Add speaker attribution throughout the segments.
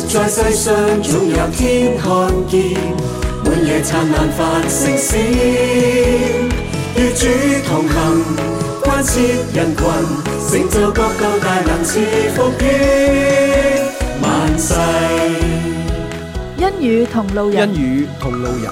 Speaker 1: 在世上總有天看見，滿夜燦爛發星閃，與主同行，關切人群，成就各個大能賜福於萬世。
Speaker 2: 恩語同路人，
Speaker 3: 恩語同路人。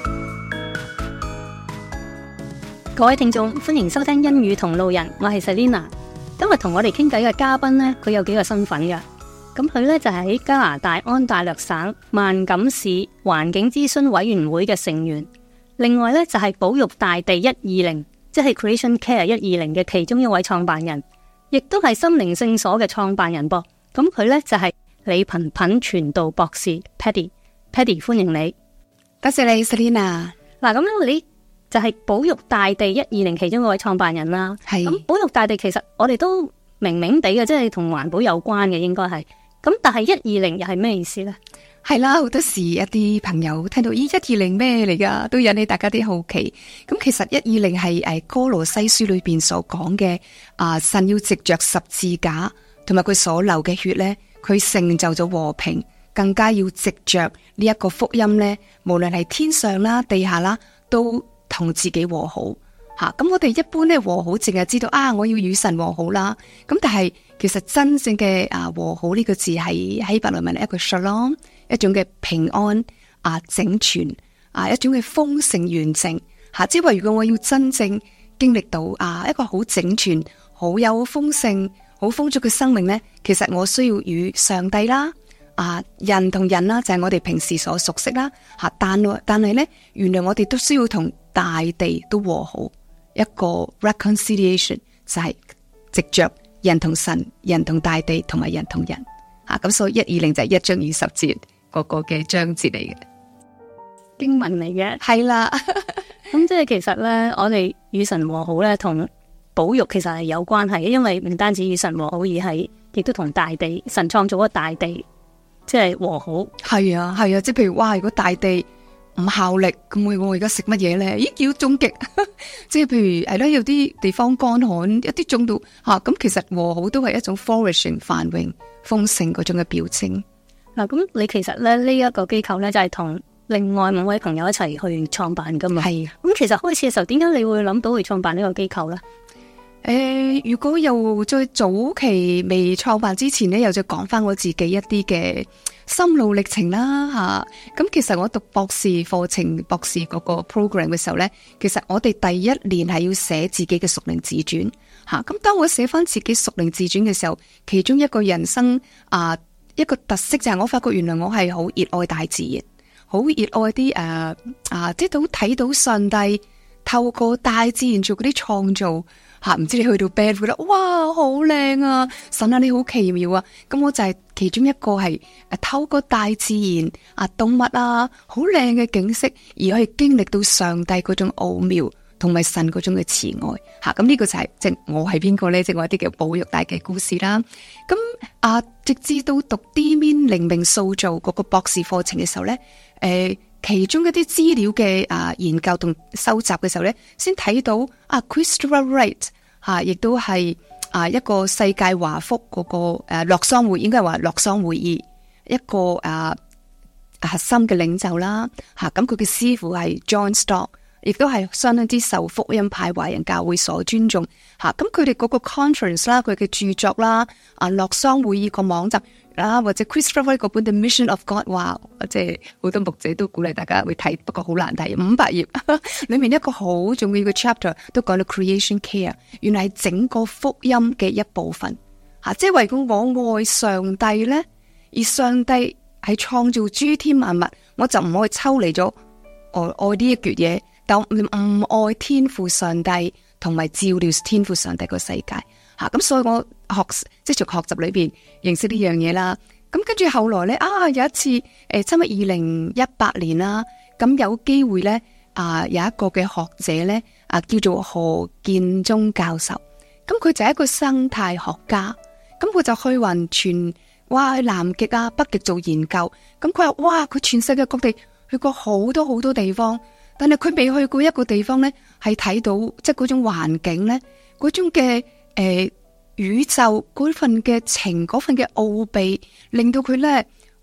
Speaker 4: 各位聽眾，歡迎收聽恩語同路人，我係 Selina。今日同我哋傾偈嘅嘉賓呢，佢有幾個身份嘅。咁佢呢就係喺加拿大安大略省萬錦市環境諮詢委員會嘅成員，另外呢就係保育大地120，即係 Creation Care 120嘅其中一位創辦人，亦都係心靈聖所嘅創辦人噃。咁佢呢就係李品品傳道博士 Paddy， 歡迎你。
Speaker 5: 多謝你 Selina。
Speaker 4: 嗱，咁你就係保育大地120其中一位創辦人啦。
Speaker 5: 係。
Speaker 4: 咁保育大地其實我哋都明明地嘅，即係同環保有關嘅，應該係。咁但係120又係咩意思呢？
Speaker 5: 係啦，好多時一啲朋友聽到120咩嚟噶，都引起大家啲好奇。咁其實120係哥羅西書裏邊所講嘅，神要藉着十字架同埋佢所流嘅血呢，佢成就咗和平，更加要藉着呢一個福音呢，無論係天上啦、地下啦，都同自己和好。咁我哋一般咧和好，淨係知道我要與神和好啦。咁但係其實真正嘅和好呢個字係希伯來文一個 shalom， 一種嘅平安整全一種嘅豐盛完整。即係話如果我要真正經歷到一個好整全、好有豐盛、好豐足嘅生命呢，其實我需要與上帝啦、人同人啦，就係我哋平時所熟悉啦。但係呢，原來我哋都需要同大地都和好。一個 reconciliation 就係藉着人同神、人同大地同埋人同人。咁所以120就係1章20節嗰個嘅章節嚟嘅
Speaker 4: 經文嚟嘅。
Speaker 5: 係啦。
Speaker 4: 咁即係其實咧，我哋與神和好咧，同保育其實係有關係嘅，因為唔單止與神和好，而係亦都同大地，神創造嘅大地即係和好。係啊，
Speaker 5: 即係譬如如果大地唔效力，咁我而家食乜嘢咧？叫終極。即係譬如係咯，有啲地方乾旱，一啲種到咁其實和好都係一種 flourishing 繁榮豐盛嗰種嘅表徵。
Speaker 4: 嗱，咁你其實咧呢一個機構咧就係同另外5位朋友一齊去創辦噶嘛？係。咁其實開始嘅時候，點解你會諗到去創辦呢個機構咧？
Speaker 5: 如果又在早期未創辦之前呢，又再講翻我自己一啲嘅心路歷程啦。咁其實我讀博士課程、博士嗰個 program 嘅時候呢，其實我哋第一年係要寫自己嘅屬靈自傳。咁當我寫翻自己屬靈自傳嘅時候，其中一個人生一個特色就係我發覺原來我係好熱愛大自然，好熱愛啲即係都睇到上帝透過大自然做嗰啲創造。唔知你去到 bed 會覺得哇好靚啊，神啊你好奇妙啊。咁我就係其中一個係透過大自然動物好靚嘅景色，而可以經歷到上帝嗰種奧妙同埋神嗰種嘅慈愛。咁呢個就係即係我係邊個呢？即係我一啲叫保育大嘅故事啦。咁直至到讀 D-Min 靈命塑造嗰個博士課程嘅時候呢，其中一啲資料嘅研究同收集嘅時候呢，先睇到Christopher Wright 亦都係一個世界華福嗰個洛桑會，應該係話洛桑會議一個核心嘅領袖啦。咁佢嘅師傅係 John Stott， 亦都係相當之受福音派華人教會所尊重。咁佢哋嗰個 conference 啦，佢嘅著作啦，洛桑會議個網站啦，或者 Christopher Wright 嗰本 The Mission of God， 哇，即係好多牧者都鼓勵大家會睇，不過好難睇，500頁裏面一個好重要嘅 chapter 都講到 Creation Care， 原來係整個福音嘅一部分。即係為咗我愛上帝呢，而上帝係創造諸天萬物，我就唔可以抽離咗愛呢一橛嘢，但唔愛天父上帝同埋照料天父上帝個世界。咁所以我即係從學習裏邊認識呢樣嘢啦。咁跟住後來咧，有一次差唔多2018年啦，咁有機會咧，有一個嘅學者咧，叫做何建中教授。咁佢就係一個生態學家，咁佢就去勻全去南極北極做研究。咁佢話佢全世界各地去過好多好多地方，但係佢未去過一個地方咧，係睇到即係嗰種環境咧，嗰種嘅宇宙嗰份嘅情，嗰份嘅奧秘，令到佢咧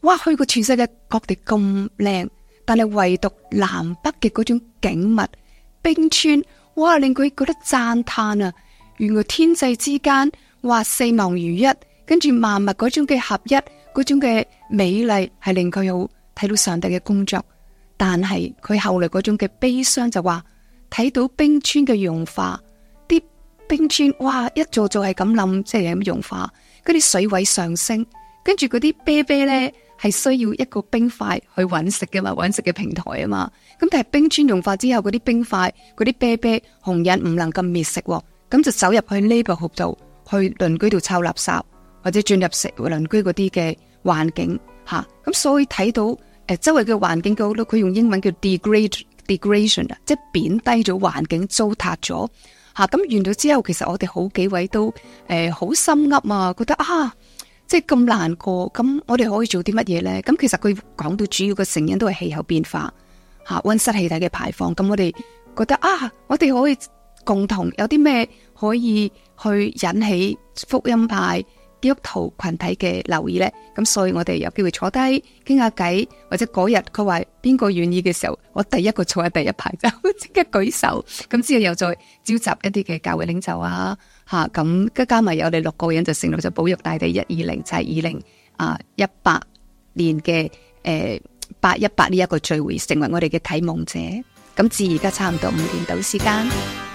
Speaker 5: 哇，去過全世界各地咁靚，但係唯獨南北嘅嗰種景物冰川，哇，令佢覺得讚嘆啊！原來天際之間，哇，四望如一，跟住萬物嗰種嘅合一，嗰種嘅美麗，係令佢有睇到上帝嘅工作。但係佢後來嗰種嘅悲傷就話，睇到冰川嘅融化，啲冰川哇一座座係咁冧，即係咁融化，嗰啲水位上升，跟住嗰啲啤啤呢係需要一個冰塊去揾食嘅嘛，揾食嘅平台啊嘛。咁但係冰川融化之後，嗰啲冰塊、嗰啲啤啤紅人唔能夠滅食，咁就走入去neighborhood度，去鄰居度抄垃圾，或者進入食鄰居嗰啲嘅環境吓。咁所以睇到周圍嘅環境嗰度，佢用英文叫 degradation 啊，即係貶低咗環境，糟蹋咗吓。咁完咗之後，其實我哋好幾位都好心噏啊，覺得啊，即係咁難過，咁我哋可以做啲乜嘢呢？咁其實佢講到主要嘅成因都係氣候變化吓，溫室氣體嘅排放。咁我哋覺得啊，我哋可以共同有啲咩可以去引起福音派基督徒群體嘅留意呢？咁所以我哋有機會坐低傾下偈，或者嗰日佢話邊個願意嘅時候，我第一個坐喺第一排就即刻舉手，咁之後又再召集一啲嘅教會領袖啊，吓，咁加埋有我哋6個人就成立咗保育大地120，就係2018年嘅818呢一個聚會，成為我哋嘅啟蒙者。咁至而家差唔多5年到時間。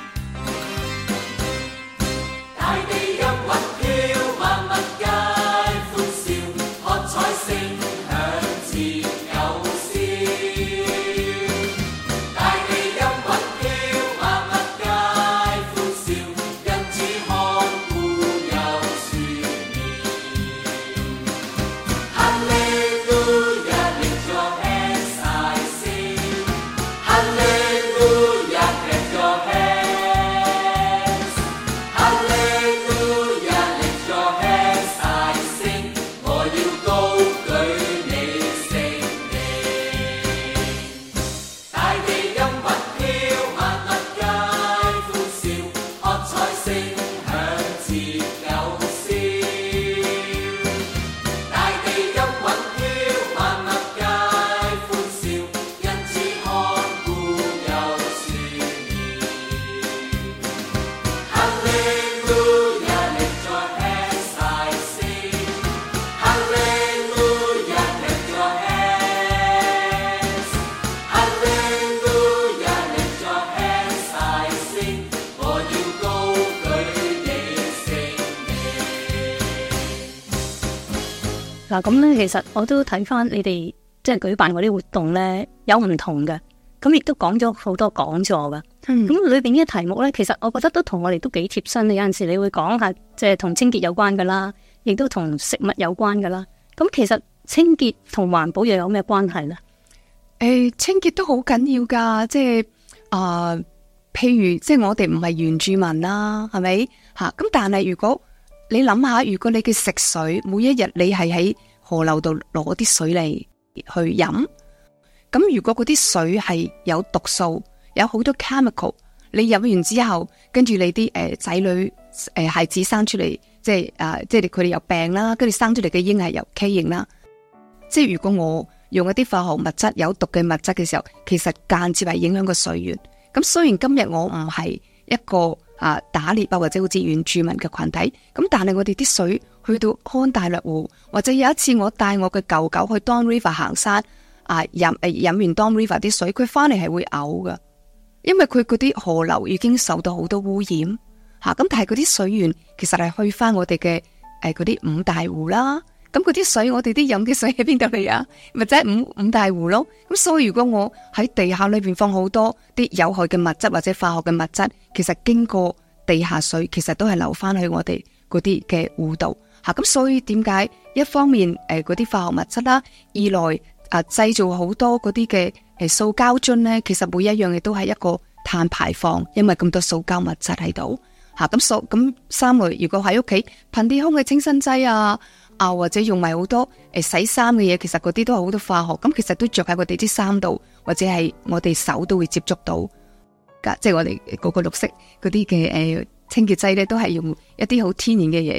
Speaker 4: 嗱，咁咧，其實我都睇翻你哋即係舉辦嗰啲活動咧，有唔同嘅，咁亦都講咗好多講座噶。咁裏邊嘅題目咧，其實我覺得都同我哋都幾貼身。有陣時你會講下，即係同清潔有關噶啦，亦都同食物有關噶啦。咁其實清潔同環保又有咩關係咧？
Speaker 5: 清潔都好緊要噶，即係譬如即係我哋唔係原住民啦，係咪吓？咁但係如果你諗下，如果你嘅食水每一日你係喺河流度攞啲水嚟去飲，咁如果嗰啲水係有毒素，有好多 chemical， 你飲完之後，跟住你啲仔女孩子生出嚟，即係佢哋有病啦，跟住生出嚟嘅嬰係有畸形啦。即係如果我用一啲化學物質有毒嘅物質嘅時候，其實間接係影響個水源。咁雖然今日我唔係一個打獵或者好似原住民嘅群體，咁但係我哋啲水去到安大略湖，或者有一次我帶我嘅狗狗去 Don River 行山，飲完 Don River 啲水，佢翻嚟係會嘔噶，因為佢嗰啲河流已經受到好多污染吓。咁但係嗰啲水源其實係去翻我哋嘅嗰啲五大湖啦。咁嗰啲水，我哋啲飲嘅水喺邊度嚟啊？咪即係五大湖咯。咁所以如果我喺地下裏邊放好多啲有害嘅物質或者化學嘅物質，其實經過地下水，其實都係流翻去我哋嗰啲嘅湖度吓。咁所以點解一方面嗰啲化學物質啦，二來製造好多嗰啲嘅塑膠樽咧，其實每一樣嘢都係一個碳排放，因為咁多塑膠物質喺度吓。咁三類，如果喺屋企噴啲空氣清新劑或者用埋好多洗衫嘅嘢，其實嗰啲都係好多化學，咁其實都着喺我哋啲衫度，或者係我哋手都會接觸到，即係我哋嗰個綠色嗰啲嘅清潔劑咧，都係用一啲好天然嘅嘢。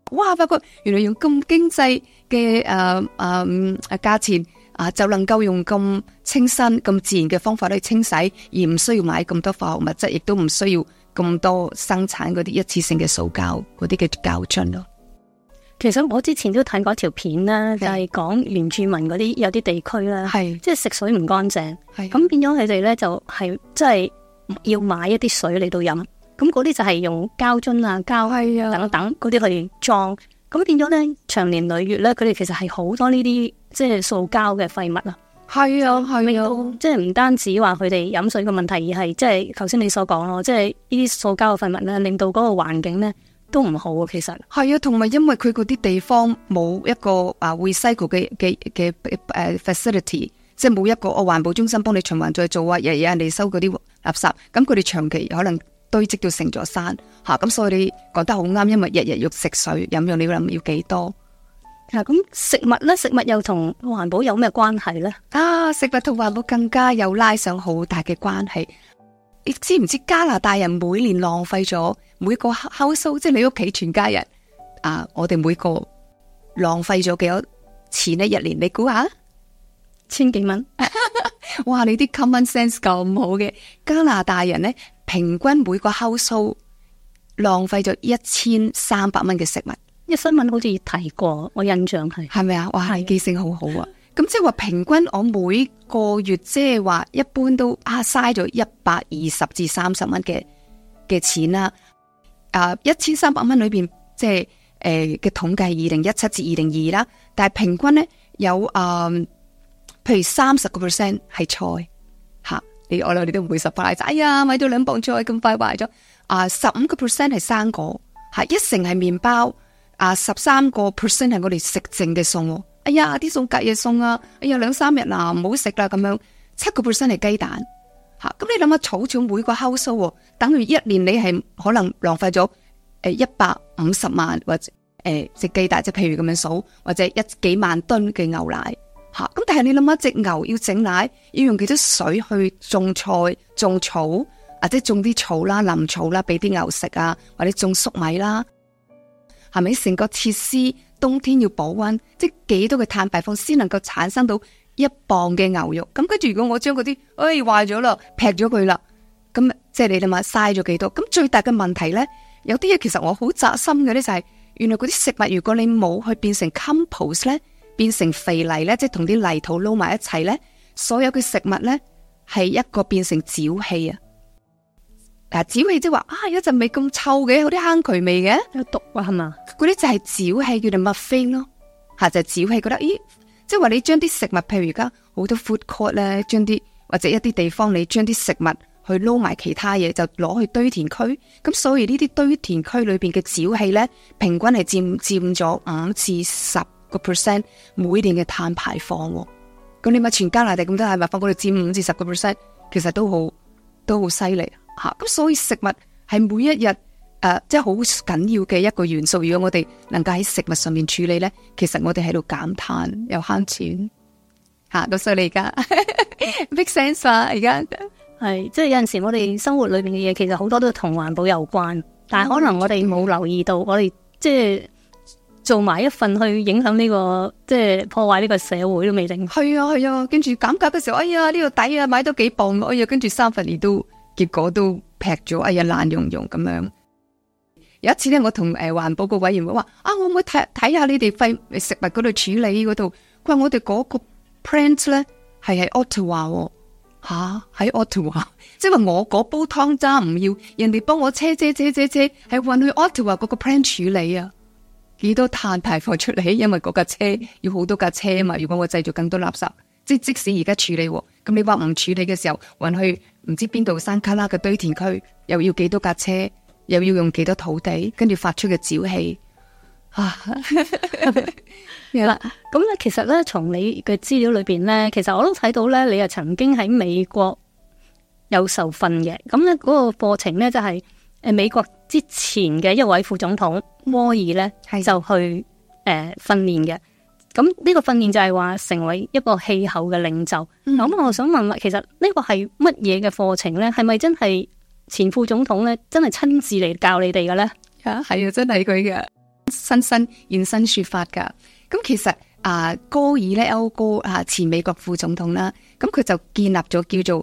Speaker 5: 哇！發覺原來用咁經濟嘅價錢就能夠用咁清新、咁自然嘅方法去清洗，而唔需要買咁多化學物質，亦都唔需要咁多生產嗰啲一次性嘅塑膠嗰啲嘅膠樽咯。
Speaker 4: 其實我之前都睇過一條片啦，就係講原住民嗰啲有啲地區啦，即係食水唔乾淨，咁變咗佢哋咧就係即係要買一啲水嚟到飲，咁嗰啲就係用膠樽啊、膠等等嗰啲去裝，咁變咗咧長年累月咧，佢哋其實係好多呢啲即係塑膠嘅廢物啊。係啊，即係唔單止話佢哋飲水嘅問題，而係即係頭先你所講咯，即係呢啲塑膠嘅廢物咧，令到嗰個環境咧都唔好啊。其實
Speaker 5: 係啊，同埋因為佢嗰啲地方冇一個recycle 嘅facility， 即係冇一個環保中心幫你循環再做啊，日日人哋收嗰啲垃圾，咁佢哋長期可能堆積到成座山吓，咁所以你講得好啱，因為日日要食水飲用，你諗要幾多？
Speaker 4: 咁食物咧，食物又同環保有咩關係咧？
Speaker 5: 食物同環保更加有拉上好大嘅關係。你知唔知加拿大人每年浪費咗每個 household， 即係你屋企全家人我哋每個浪費咗幾多錢呢？一年你估下
Speaker 4: ？1000幾蚊。
Speaker 5: 哇！你啲 common sense 咁好嘅，加拿大人呢，平均每個 household 浪費咗1300蚊嘅食物。
Speaker 4: 新聞好似提過，我印象係咪
Speaker 5: 啊？哇，記性好好啊！咁即係話平均我每個月即係話一般都嘥咗120至30蚊嘅錢啦。1300蚊裏邊即係嘅統計2017至2022啦，但係平均咧有譬如30% 係菜吓，我哋都唔會surprise。哎呀，買到2磅菜咁快壞咗。15% 係生果吓，1成係麵包。13% 係我哋食剩嘅餸，哎呀啲餸隔夜餸啊，哎呀2-3日啦唔好食啦咁樣。7% 係雞蛋吓，咁你諗下儲儲每個 household，等於一年你係可能浪費咗150萬或者隻雞蛋，即係譬如咁樣數，或者幾萬噸嘅牛奶吓，咁但係你諗下隻牛要整奶要用幾多水去種菜、種草，或者種啲草啦、淋草啦，俾啲牛食啊，或者種粟米啦。係咪成個設施冬天要保溫，即係幾多嘅碳排放先能夠產生到1磅嘅牛肉？咁跟住如果我將嗰啲壞咗啦，劈咗佢啦，咁即係你諗下嘥咗幾多？咁最大嘅問題咧，有啲嘢其實我好扎心嘅咧，就係原來嗰啲食物如果你冇去變成 compost 咧，變成肥泥咧，即係同啲泥土撈埋一齊咧，所有嘅食物咧係一個變成沼氣啊！沼氣即係話有陣味咁臭嘅，有啲坑渠味嘅，
Speaker 4: 有毒啊係嘛？
Speaker 5: 嗰啲就係沼氣，叫做 methane 咯，就係沼氣。覺得即係話你將啲食物，譬如而家好多 food court 咧，將啲或者一啲地方，你將啲食物去撈埋其他嘢，就攞去堆填區。咁所以呢啲堆填區裏邊嘅沼氣咧，平均係佔咗5至10% 每年嘅碳排放。咁你咪全加拿大咁多碳排放，嗰度佔5至10%，其實都好犀利。咁所以食物係每一日即係好緊要嘅一個元素。如果我哋能夠喺食物上面處理咧，其實我哋喺度減碳又慳錢咁所以你而家 make sense 啊！而家
Speaker 4: 係即係有陣時我哋生活裏邊嘅嘢，其實好多都同環保有關，但係可能我哋冇留意到，我哋即係做埋一份去影響呢個即係破壞呢個社會都未定。係
Speaker 5: 啊，跟住減價嘅時候，哎呀呢個抵啊，買多幾磅，哎呀跟住3/2都。結果都劈咗，哎呀爛溶溶咁樣。有一次咧，我同環保個委員會話我唔會睇下你哋廢食物嗰度處理嗰度。佢話我哋嗰個 plant 咧係喺 Ottawa 喺 Ottawa， 即係話我嗰煲湯渣唔要，人哋幫我車係運去 Ottawa 嗰個 plant 處理啊。幾多碳排放出嚟？因為嗰架車要好多架車嘛。如果我製造更多垃圾。即使而家處理，咁你話唔處理嘅時候，運去唔知邊度山卡拉嘅堆填區，又要幾多架車，又要用幾多土地，跟住發出嘅沼氣
Speaker 4: 啦。咁咧，其實咧，從你嘅資料裏邊咧，其實我都睇到咧，你又曾經喺美國有受訓嘅。咁咧，嗰個課程咧就係美國之前嘅一位副總統摩爾咧就去訓練嘅。咁呢個訓練就係話成為一個氣候嘅領袖。咁我想問，其實呢個係乜嘢嘅課程咧？係咪真係前副總統咧真係親自嚟教你哋嘅咧？
Speaker 5: 係啊，真係佢嘅。 現身說法噶。咁其實戈爾咧 Al Gore 前美國副總統啦，咁佢就建立咗叫做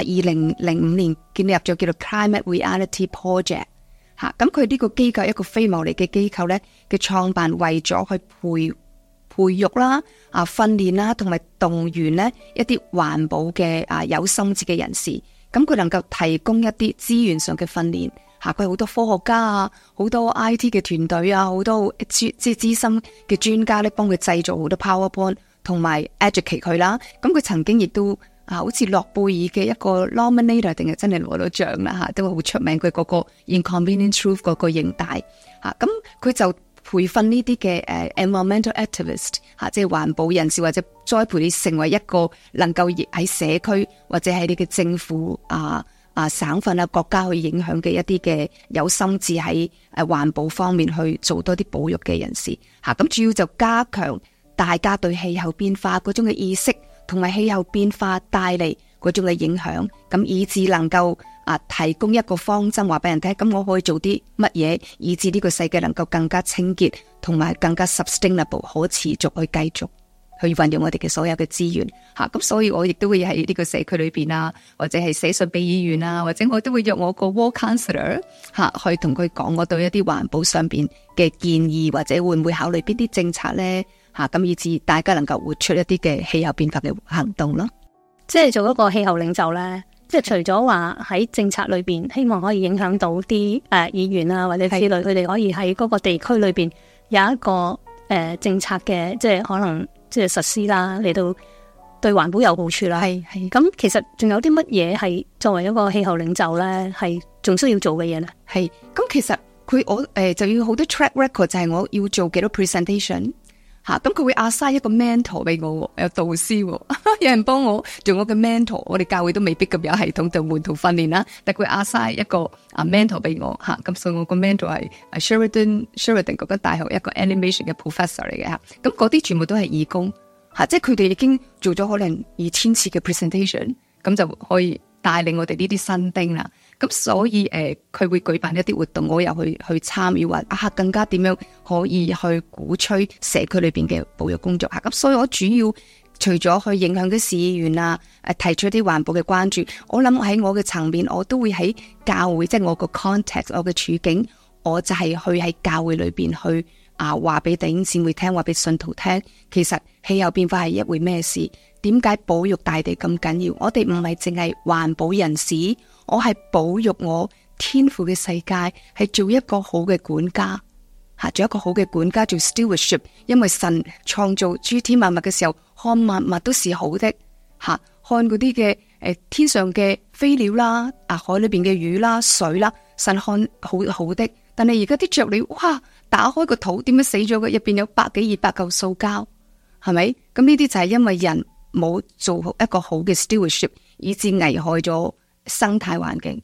Speaker 5: 2005年建立咗叫做 Climate Reality Project 咁佢呢個機構一個非牟利嘅機構咧嘅創辦，為咗去培育啦、訓練啦，同埋動員呢一啲環保嘅有心志嘅人士，咁佢能夠提供一啲資源上嘅訓練。佢好多科學家好多 IT 嘅團隊好多即係資深嘅專家咧，幫佢製造好多 PowerPoint 同埋 educate 佢啦。咁佢曾經亦都好似諾貝爾嘅一個 nominator 定係真係攞到獎啦都好出名。佢嗰個 Inconvenient Truth 嗰個影帶咁佢就培訓呢啲嘅environmental activist 即係環保人士，或者栽培你成為一個能夠喺社區或者喺你嘅政府省份國家去影響嘅一啲嘅有心志喺環保方面去做多啲保育嘅人士咁主要就加強大家對氣候變化嗰種嘅意識，同埋氣候變化帶嚟嗰種嘅影響，咁以致能夠提供一個方針話俾人聽，咁我可以做啲乜嘢，以致呢個世界能夠更加清潔，同埋更加 sustainable 可持續去繼續去運用我哋嘅所有嘅資源咁所以我亦都會喺呢個社區裏邊或者係寫信俾議員或者我都會約我個 ward councillor 去同佢講我對一啲環保上邊嘅建議，或者會唔會考慮邊啲政策呢咁以致大家能夠活出一啲嘅氣候變化嘅行動咯。
Speaker 4: 即係做一個氣候領袖呢，即係除咗話喺政策裏邊希望可以影響到啲議員或者之類，佢哋可以喺嗰個地區裏邊有一個政策嘅，即係可能即係實施啦，嚟到對環保有好處啦。係咁，其實仲有啲乜嘢係作為一個氣候領袖咧，係仲需要做嘅嘢咧？
Speaker 5: 係咁，其實我就要好多 track record， 就係我要做幾多 presentation 咁佢會 assign 一個 mentor 俾我，有導師有人幫我做我嘅 mentor。我哋教會都未必咁有系統就門徒訓練啦，但佢 assign 一個mentor 俾我咁所以我個 mentor 係 Sheridan 嗰間大學一個 animation 嘅 professor 嚟嘅咁嗰啲全部都係義工即係佢哋已經做咗可能2000次嘅 presentation， 咁就可以帶領我哋呢啲新丁啦。咁所以佢會舉辦一啲活動，我又去參與，話更加點樣可以去鼓吹社區裏邊嘅保育工作咁所以我主要除咗去影響啲市議員提出啲環保嘅關注，我諗喺我嘅層面，我都會喺教會，即係我個 context， 我嘅處境，我就係去喺教會裏邊去話俾弟兄姊妹聽，話俾信徒聽，其實氣候變化係一回咩事？點解保育大地咁緊要？我哋唔係淨係環保人士，我係保育我天父嘅世界，係做一個好嘅管家做一個好嘅管家，做 stewardship。因為神創造諸天萬物嘅時候，看萬物都是好的看嗰啲嘅天上嘅飛鳥啦，海裏邊嘅魚啦，水啦，神看好的。但係而家啲雀鳥，哇！打開個肚，點樣死咗嘅？入邊有100幾200嚿塑膠，係咪？咁呢啲就係因為人冇做好一個好嘅 stewardship， 以致危害咗生態環境。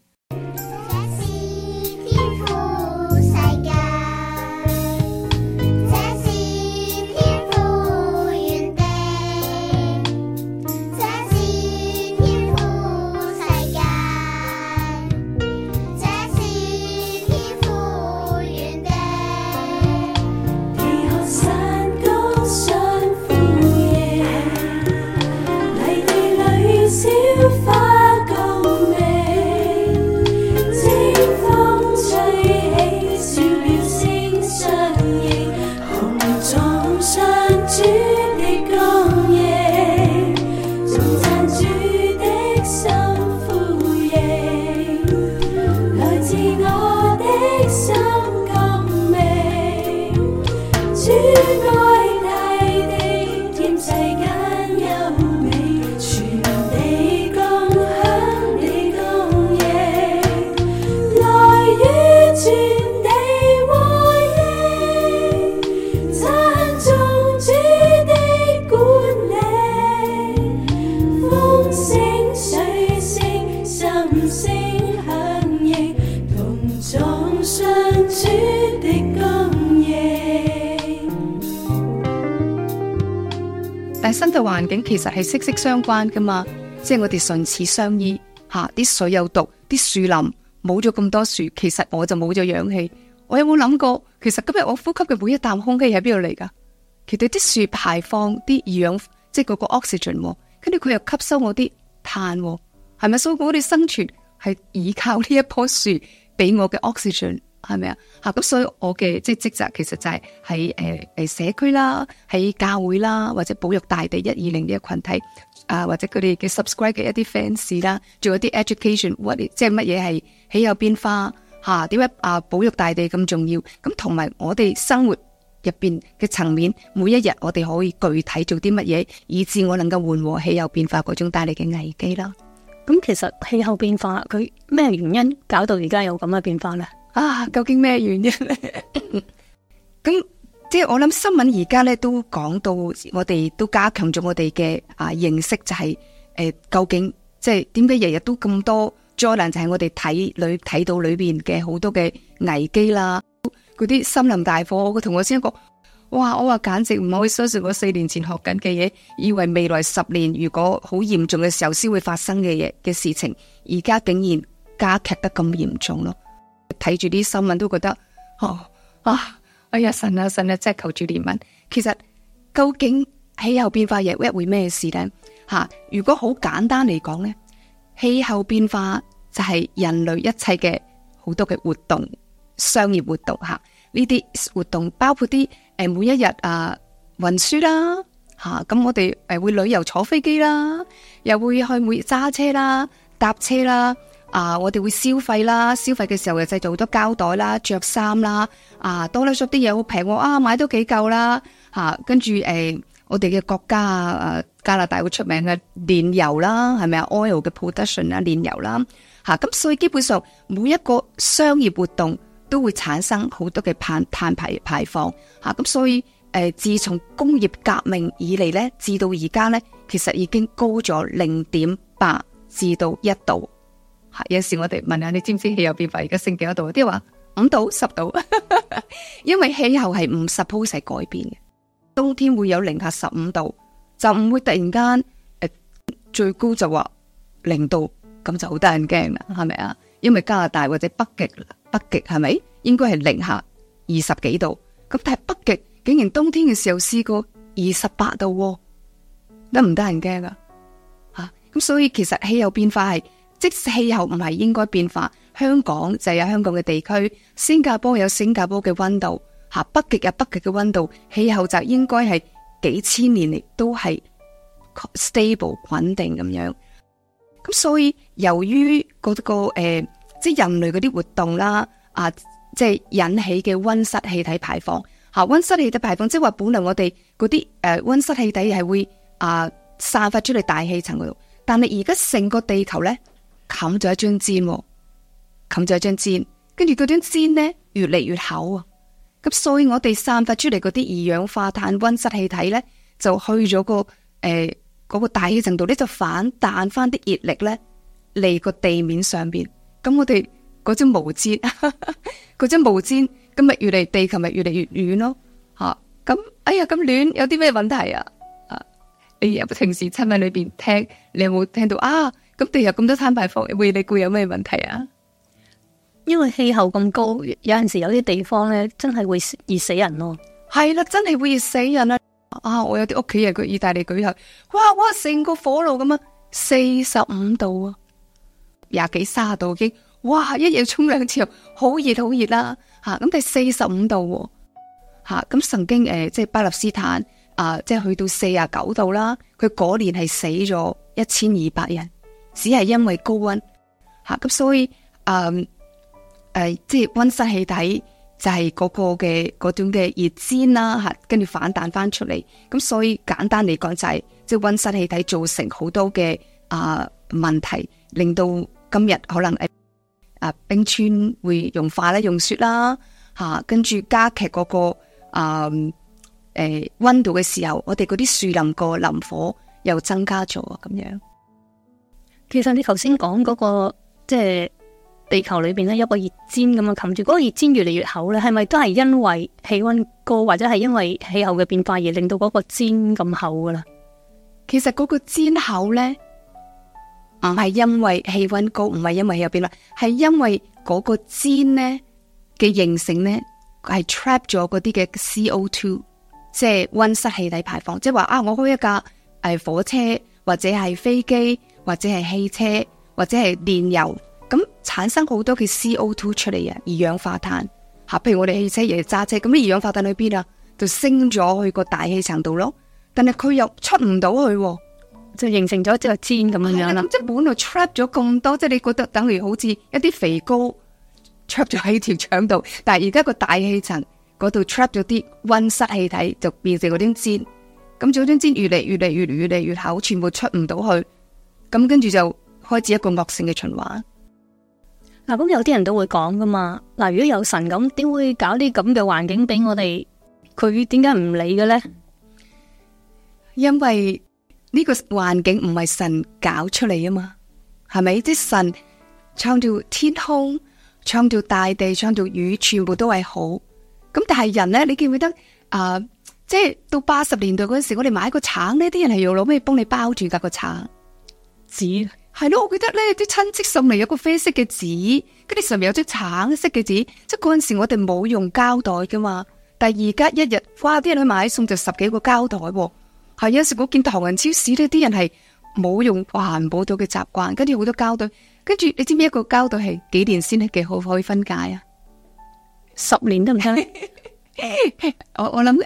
Speaker 5: 但係生態環境其實係息息相關噶嘛，即係我哋唇齒相依啲水有毒，啲樹林冇咗咁多樹，其實我就冇咗氧氣， 我有冇諗過，其實今日我呼吸嘅每一啖空氣喺邊度嚟㗎？其實啲樹排放啲二氧，即係嗰個 oxygen，跟住佢又吸收我啲碳，係咪？所以我哋生存係依靠呢一棵樹俾我嘅 oxygen，係咪啊？咁所以我嘅即係職責其實就係喺社區啦，喺教會啦，或者保育大地120呢個群體或者佢哋嘅 subscribe 嘅一啲 fans 啦，做一啲 education， 即係乜嘢係氣候變化點解保育大地咁重要？咁同埋我哋生活入邊嘅層面，每一日我哋可以具體做啲乜嘢，以致我能夠緩和氣候變化嗰種帶嚟嘅危機啦。
Speaker 4: 咁其實氣候變化佢咩原因搞到而家有咁嘅變化呢？
Speaker 5: 究竟咩原因呢？咁即係我諗新聞而家咧都講到，我哋都加強咗我哋嘅認識，就係究竟即係點解日日都咁多災難，就係我哋睇到裏邊嘅好多嘅危機啦。嗰啲森林大火，我同我先講，哇！我話簡直唔可以相信我4年前學緊嘅嘢，以為未來10年如果好嚴重嘅時候先會發生嘅事情，而家竟然加劇得咁嚴重咯。睇住啲新聞都覺得，哎呀神啊，真係求主憐憫。其實究竟氣候變化日會咩事呢？如果好簡單嚟講呢，氣候變化就係人類一切嘅好多嘅活動。商業活動呢啲活動包括啲每一日運輸啦咁我哋會旅遊坐飛機啦，又會去揸車啦、搭車啦我哋會消費啦，消費嘅時候又製造好多膠袋啦、着衫啦多啦，啲嘢好平買都幾夠啦跟住我哋嘅國家加拿大會出名嘅煉油啦，係咪啊 oil 嘅 production 啦，煉油啦咁所以基本上每一個商業活動都會產生好多嘅碳排放咁所以自從工業革命以嚟呢，至到而家呢，其實已經高咗0.8至到1度有時我哋問下你知唔知氣候變化而家升幾多度？啲人話5度10度因為氣候係唔 suppose 係改變嘅，冬天會有零下15度，就唔會突然間最高就話0度，咁就好得人驚啦，係咪啊？因為加拿大或者北極係咪應該係零下20幾度？咁但係北極竟然冬天嘅時候試過28度，得唔得人驚噶？咁所以其實氣候變化係，即使氣候唔係應該變化，香港就有香港嘅地區，新加坡有新加坡嘅溫度，北極有北極嘅溫度，氣候就應該係幾千年嚟都係 stable 穩定咁樣。咁所以由於即係人類嗰啲活動啦，即係引起嘅溫室氣體排放，溫室氣體排放即係話本來我哋嗰啲溫室氣體係會散發出嚟大氣層嗰度，但係而家成個地球咧冚咗一張氈，跟住嗰張氈咧越嚟越厚啊，咁所以我哋散發出嚟嗰啲二氧化碳溫室氣體咧就去咗嗰個大氣層度咧，就反彈翻啲熱力咧嚟個地面上邊。咁我哋嗰張毛氈，咁咪地球咪越嚟越暖咯。咁哎呀咁暖，有啲咩問題啊？你有平時新聞裏邊聽，你有冇聽到咁地有咁多碳排放，你估有咩問題啊？
Speaker 4: 因為氣候咁高，有陣時有啲地方咧真係會熱死人咯。
Speaker 5: 係啦，真係會熱死人啊！我有啲屋企人去意大利旅行，哇，成個火爐咁45度啊，20幾30度已經，哇，一夜沖2次，好熱啦，咁第45度，咁曾經即係巴勒斯坦即係去到49度啦，佢嗰年係死咗1200人，只係因為高溫，咁所以即係溫室氣體。就係嗰個嘅嗰種嘅熱氈啦，跟住反彈翻出嚟，咁所以簡單嚟講就係即係溫室氣體造成好多嘅問題，令到今日可能冰川會融化啦、融雪啦，跟住加劇嗰個溫度嘅時候，我哋嗰啲樹林個林火又增加咗咁樣。
Speaker 4: 其實你頭先講嗰個即係。地球裏邊咧有個熱氈咁樣冚住，嗰個熱氈越嚟越厚咧，係咪都係因為氣溫高或者係因為氣候嘅變化而令到嗰個氈咁厚噶啦？
Speaker 5: 其實嗰個氈厚咧，唔係因為氣溫高，唔係因為氣候變化，係因為嗰個氈咧嘅形成呢，係 trap 咗嗰啲嘅 CO2， 即係溫室氣體排放。即係話啊，我開一架火車或者係飛機或者係汽車或者係電油，咁產生好多嘅 CO2 出嚟啊，二氧化碳吓。譬如我哋汽車亦揸車，咁啲二氧化碳去邊啊？就升咗去個大氣層度咯。但係佢又出唔到去，
Speaker 4: 就形成咗隻氈咁樣啦。
Speaker 5: 即係本來 trap 咗咁多，即係你覺得等於好似一啲肥膏 trap 咗喺條腸度，但係而家個大氣層嗰度 trap 咗啲溫室氣體，就變成嗰啲氈。咁嗰張氈越嚟越厚，全部出唔到去，咁跟住就開始一個惡性嘅循環。
Speaker 4: 嗱，咁有啲人都會講噶嘛，嗱，如果有神咁，點會搞啲咁嘅環境俾我哋？佢點解唔理嘅咧？
Speaker 5: 因為呢個環境唔係神搞出嚟啊嘛，係咪？即係神創造天空、創造大地、創造雨，全部都係好。咁但係人咧，你記唔記得即係到80年代嗰陣時，我哋買個橙呢，啲人係用攞咩幫你包住㗎個橙？
Speaker 4: 紙
Speaker 5: 係咯，我記得咧啲親戚送嚟有個啡色嘅紙，跟住上面有隻橙色嘅紙。即係嗰陣時我哋冇用膠袋噶嘛，但係而家一日哇，啲人去買餸就10幾個膠袋喎。係有時我見唐人超市呢啲人係冇用環保袋嘅習慣，跟住好多膠袋，跟住你知唔知一個膠袋係幾年先係可以分解啊
Speaker 4: ？10年得唔得？
Speaker 5: 我諗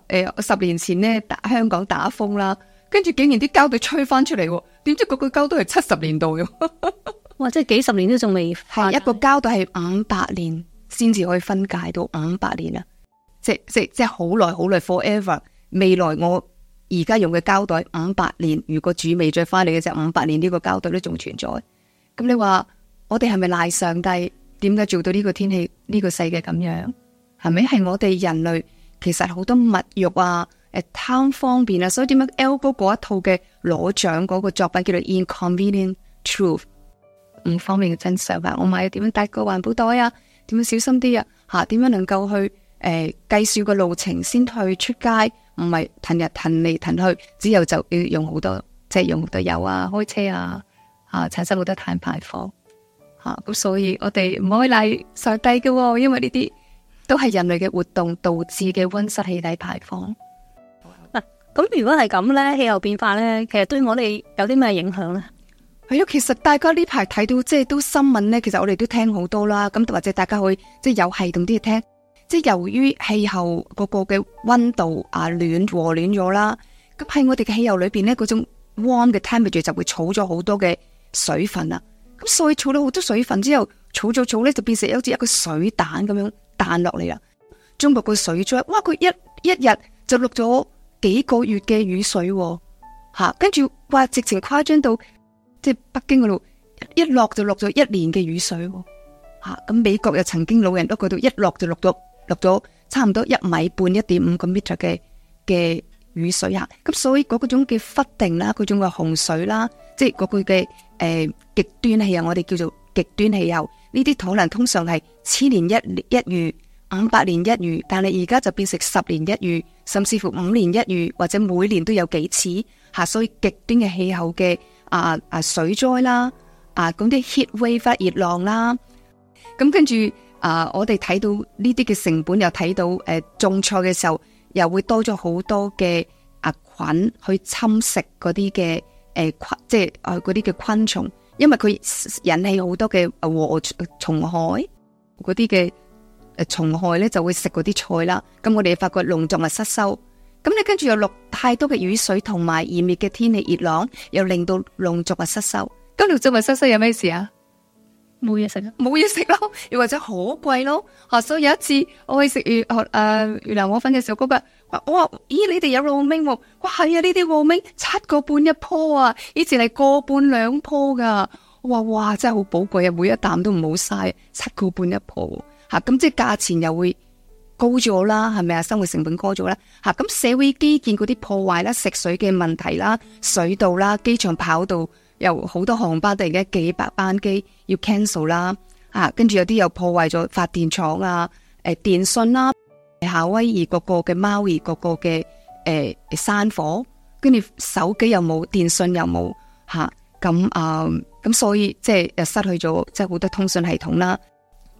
Speaker 5: 10年前呢，香港打風啦，跟住竟然啲膠袋吹翻出嚟，點知嗰個膠袋係70年代嘅，
Speaker 4: 哇！即係幾十年都仲未
Speaker 5: 係一個膠袋係500年先至可以分解到500年啊！即係好耐 forever。未來我而家用嘅膠袋500年，如果主未再翻嚟嘅時候500年呢個膠袋都仲存在。咁你話我哋係咪賴上帝？點解做到呢個天氣呢個世界咁樣？係咪係我哋人類其實好多物欲啊，貪方便啊，所以點解 Al Gore 嗰一套嘅攞獎嗰個作品叫做 Inconvenient Truth， 唔方便嘅真相啊！我買點樣帶個環保袋啊？點樣小心啲啊？吓，點樣能夠去計算個路程先去出街？唔係騰嚟騰去，之後就要用好多，即係用好多油啊，開車啊，產生好多碳排放咁，所以我哋唔可以賴上帝嘅，因為呢啲都係人類嘅活動導致嘅溫室氣體排放。
Speaker 4: 咁如果係咁咧，氣候變化咧，其實對我哋有啲咩影響咧？
Speaker 5: 係啊，其實大家呢排睇到即係都新聞咧，其實我哋都聽好多啦。咁或者大家可以即係有系統啲去聽。即係由於氣候嗰個嘅溫度和暖咗啦，咁喺我哋嘅氣候裏邊咧，嗰種 warm 嘅 temperature 就會儲咗好多嘅水分啊。咁所以儲到好多水分之後，儲咧就變成好似一個水彈咁樣彈落嚟啦。中國個水災，哇！佢一日就落咗幾個月嘅雨水，跟住話直情誇張到即係北京嗰度一落就落咗1年嘅雨水，咁美國又曾經老人屋嗰度一落就落咗差唔多1.5米1.5個 meter 嘅雨水啊！咁所以嗰種嘅忽定啦，嗰種嘅洪水啦，即係嗰個嘅極端氣候，我哋叫做極端氣候。呢啲可能通常係10年一遇，500年一遇，但係而家就變成10年一遇，甚至乎5年一遇，或者每年都有幾次吓。所以極端嘅氣候嘅水災啦，咁啲 heat wave 熱浪啦，咁跟住。我哋睇到呢啲嘅成本，又睇到種菜嘅時候又會多咗好多嘅菌去侵蝕嗰啲嘅即係嗰啲嘅昆蟲，因為佢引起好多嘅蟲害，嗰啲嘅蟲害咧就會食嗰啲菜啦。咁我哋發覺農作物失收，咁你跟住又落太多嘅雨水同埋炎熱嘅天氣熱浪，又令到農作物失收。咁農作物失收有咩事啊？
Speaker 4: 冇嘢食啊，
Speaker 5: 冇嘢食咯，又或者好貴咯。所以有一次我去食越南河粉嘅時候，嗰個我話：咦，你哋有羅明喎？哇，係啊，呢啲羅明7個半一棵啊，以前係個半2棵噶。我話哇，真係好寶貴啊，每一啖都唔好嘥，7個半一棵吓。咁即係價錢又會高咗啦，係咪啊？生活成本高咗啦吓。咁社會基建嗰啲破壞啦，食水嘅問題啦，水道啦，機場跑道。有好多航班突然間幾百班機要 cancel 啦，跟住有啲又破壞咗發電廠啊，電信啦，夏威夷嗰個嘅貓兒嗰個嘅山火，跟住手機又冇，電信又冇咁所以即係又失去咗即係好多通訊系統啦。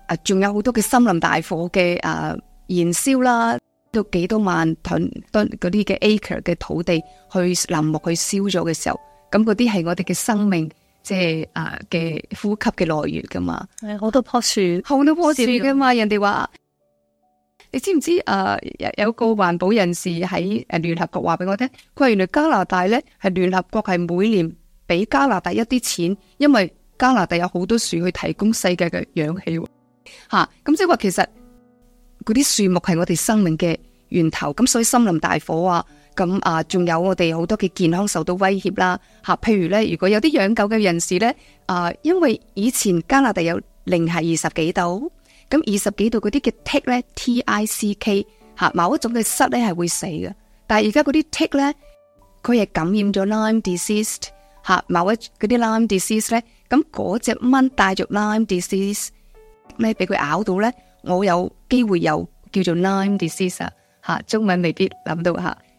Speaker 5: 仲有好多嘅森林大火嘅燃燒啦，到幾多萬噸嗰啲嘅 acre 嘅土地去林木去燒咗嘅時候，咁嗰啲係我哋嘅生命，即係嘅呼吸嘅來源噶嘛。
Speaker 4: 係好多棵樹，
Speaker 5: 好多棵樹噶嘛。人哋話，你知唔知有個環保人士喺聯合國話俾我聽，佢話原來加拿大咧係聯合國係每年俾加拿大一啲錢，因為加拿大有好多樹去提供世界嘅氧氣。咁即係話其實嗰啲樹木係我哋生命嘅源頭，咁所以森林大火啊，咁仲有我哋好多嘅健康受到威脅啦。譬如咧，如果有啲養狗嘅人士咧，因為以前加拿大有零下20幾度，咁20幾度嗰啲嘅 tick 咧 TICK 某一種嘅虱咧係會死嘅，但係而家嗰啲 tick 咧，佢係感染咗 Lyme disease 某一嗰啲 Lyme disease 咧，咁嗰隻蚊帶着 Lyme disease 咧，俾佢咬到咧，我有機會有叫做 Lyme disease 中文未必諗到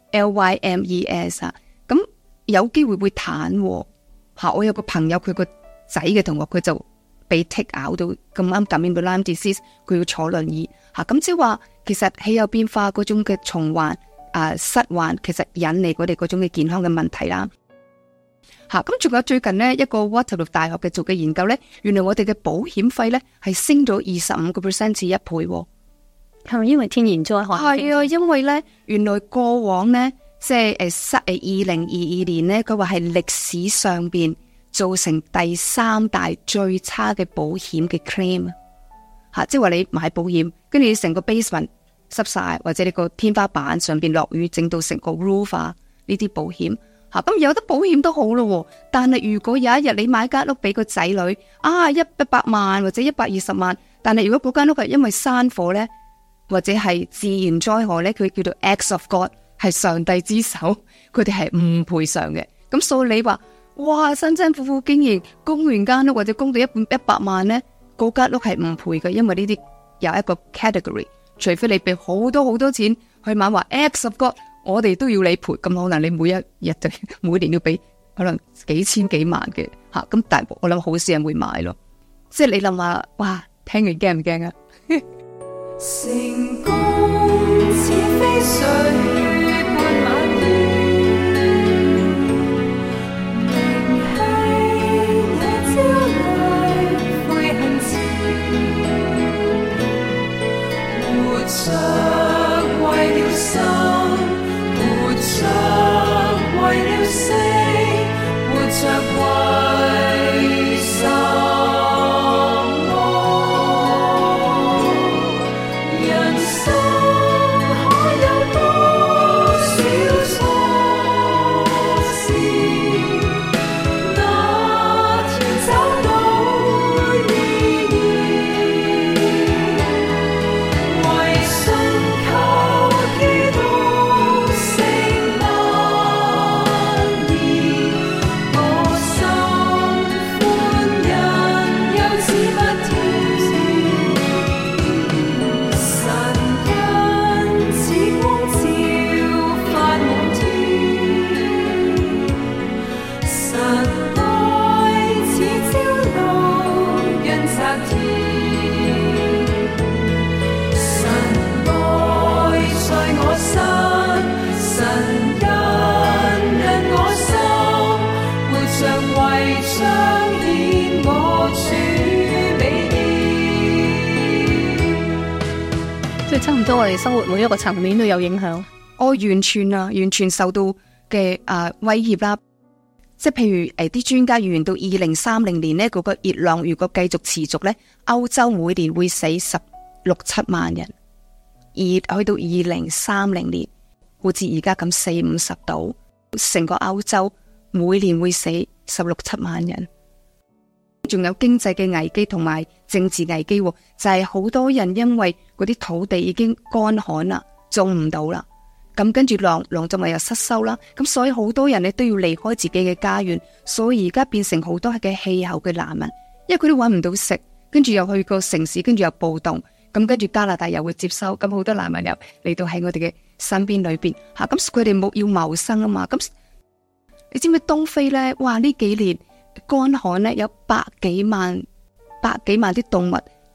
Speaker 5: LYMES 咁有機會會癱我有個朋友佢個仔嘅同學佢就被 tick 咬到，咁啱感染到 Lyme disease， 佢要坐輪椅咁即係話其實氣候變化嗰種嘅蟲患虱患，其實引嚟我哋嗰種嘅健康嘅問題啦。咁仲有最近呢一個 Waterloo 大學嘅做嘅研究呢，原來我哋嘅保險費呢係升咗25%至1倍，
Speaker 4: 係咪因為天然災害？
Speaker 5: 係啊，因為呢原來過往呢，即係2022年呢，佢話係歷史上邊造成第3大最差嘅保險嘅 claim 即係話你買保險，跟住你成個 basement 濕晒，或者你個天花板上邊落雨整到成個 roof 呢啲保險。咁有得保險都好咯，但係如果有一日你買間屋俾個仔女100萬或者120萬，但係如果嗰間屋係因為山火呢，或者係自然災害呢，佢叫做 acts of God， 係上帝之手，佢哋係唔賠償嘅。咁所以你話哇，辛辛苦苦經營供完間屋或者供到100萬呢，嗰間屋係唔賠嘅，因為呢啲有一個 category， 除非你俾好多好多錢去買話 acts of God，我哋都要你賠，咁可能你每一日就每年要俾可能幾千幾萬嘅咁但係我諗好少人會買咯。即係你諗下，哇，聽完驚唔驚啊？
Speaker 1: 成功似飛水般蔓延，名氣也招來悔恨前，活着為了生，活着為了死，活着為什麼？人生可有多少錯事？那天找到意義，為信靠基督成難移，我心歡欣又似不挑戰。神恩似光照發滿天，神愛似朝露潤澤田，神愛在我身，神恩人我心，活着為彰顯我主美意。
Speaker 4: 即係差唔多我哋生活每一個層面都有影響。
Speaker 5: 我完全受到嘅威脅啦。即係譬如啲專家預言到2030年呢嗰個熱浪如果繼續持續呢，歐洲每年會死16-17萬人，而去到2030年，好似而家咁40-50度，成個歐洲每年會死16-17萬人。仲有經濟嘅危機同埋政治危機，就係好多人因為嗰啲土地已經乾旱啦，種唔到啦，咁跟住農作物又失收啦，咁所以好多人咧都要離開自己嘅家園，所以而家變成好多嘅氣候嘅難民，因為佢都搵唔到食，跟住又去個城市，跟住又暴動，咁跟住加拿大又會接收，咁好多難民又嚟到喺我哋嘅身邊裏邊吓，咁佢哋冇要謀生啊嘛，咁你知唔知東非呢？哇，呢幾年乾旱呢，有百幾萬啲動物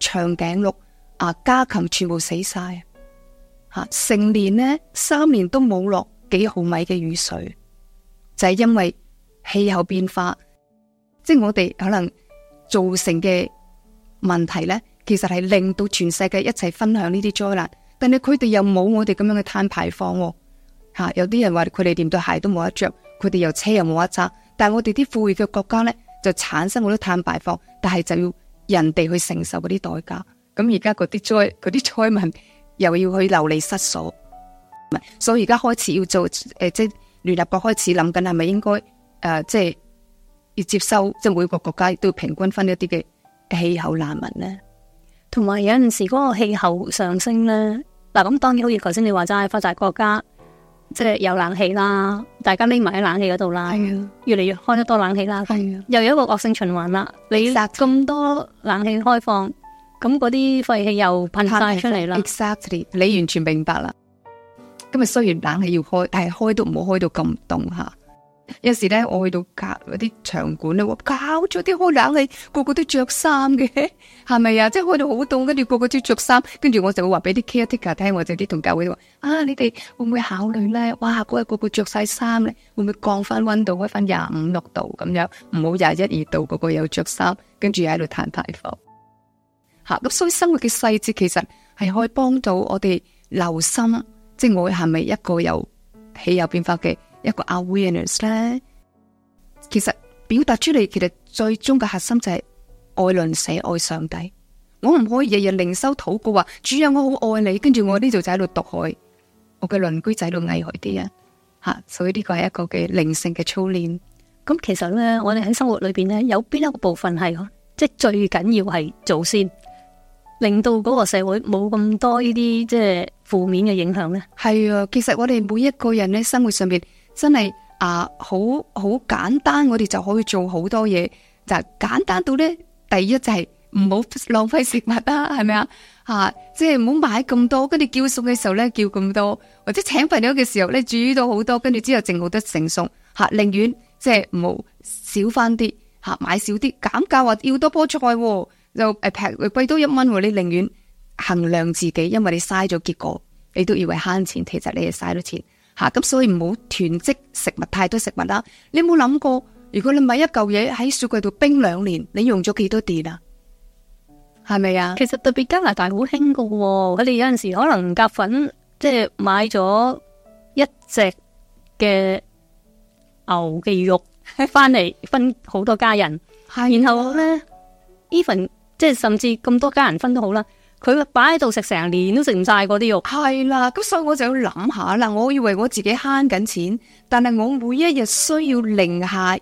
Speaker 5: 長頸鹿家禽全部死晒成年呢3年都冇落幾毫米嘅雨水，就係因為氣候變化，即係我哋可能造成嘅問題呢，其實係令到全世界一齊分享呢啲災難，但係佢哋又冇我哋咁樣嘅碳排放有啲人話佢哋連對鞋都冇得着，佢哋又車又冇得揸，但係我哋啲富裕嘅國家呢，就產生好多碳排放，但係就要人哋去承受嗰啲代價。咁而家嗰啲災民又要去流離失所，所以而家開始要做即係聯合國開始諗緊係咪應該即係要接收，即係每個國家都要平均分一啲嘅氣候難民呢。
Speaker 4: 同埋有陣時嗰個氣候上升呢，嗱咁當然好似頭先你話齋發達國家即係有冷氣啦，大家匿埋喺冷氣嗰度啦，越嚟越開得多冷氣啦，又有一個惡性循環啦。你咁多冷氣開放，咁嗰啲廢氣又噴晒出嚟啦。
Speaker 5: Exactly， 你完全明白啦。今日雖然冷氣要開，但係開都唔好開到咁凍吓。有時咧，我去到嗰啲場館咧，搞咗啲開冷氣，個個都着衫嘅，係咪啊？即係開到好凍，跟住個個都着衫，跟住我就會話俾啲 caretaker 聽，或者啲同教會話你哋會唔會考慮咧？哇，嗰日個個着晒衫咧，會唔會降翻溫度，開翻25、6度咁樣？唔好21、2度，個個有着衫，跟住喺度碳排放。咁所以生活嘅細節其實係可以幫到我哋留心，即係我係咪一個有氣候變化嘅一個 awareness 咧？其實表達出嚟，其實最終嘅核心就係愛鄰舍、愛上帝。我唔可以日日靈修禱告話主啊，我好愛你，跟住我呢度就喺度毒害我嘅鄰居，就喺度危害啲人所以呢個係一個嘅靈性嘅操練。
Speaker 4: 咁其實咧，我哋喺生活裏邊咧，有邊一個部分係即係最緊要係做先，令到嗰個社會冇咁多呢啲即係負面嘅影響咧？係啊，
Speaker 5: 其實我哋每一個人咧，生活上邊真係好簡單，我哋就可以做好多嘢。就簡單到咧，第一就係唔好浪費食物啦，係咪啊？即係唔好買咁多，跟住叫餸嘅時候咧叫咁多，或者請朋友嘅時候咧煮到好多，跟住之後剩好多剩餸寧願即係唔好少翻啲買少啲，減價話要多菠菜就貴多1蚊，你寧願衡量自己，因為你嘥咗，結果你都以為慳錢，其實你係嘥咗錢咁所以唔好囤積食物太多食物啦。你有冇諗過，如果你買一嚿嘢喺雪櫃度冰2年，你用咗幾多電啊？係咪啊？
Speaker 4: 其實特別加拿大好興噶，佢哋有陣時可能夾粉，即係買咗1隻嘅牛嘅肉翻嚟分好多家人，然後咧 even 即係甚至咁多家人分都好啦，佢擺喺度食成年都食唔晒嗰啲肉。
Speaker 5: 係啦，咁所以我就要諗下啦。我以為我自己慳緊錢，但係我每一日需要零下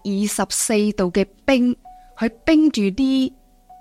Speaker 5: 24度嘅冰去冰住啲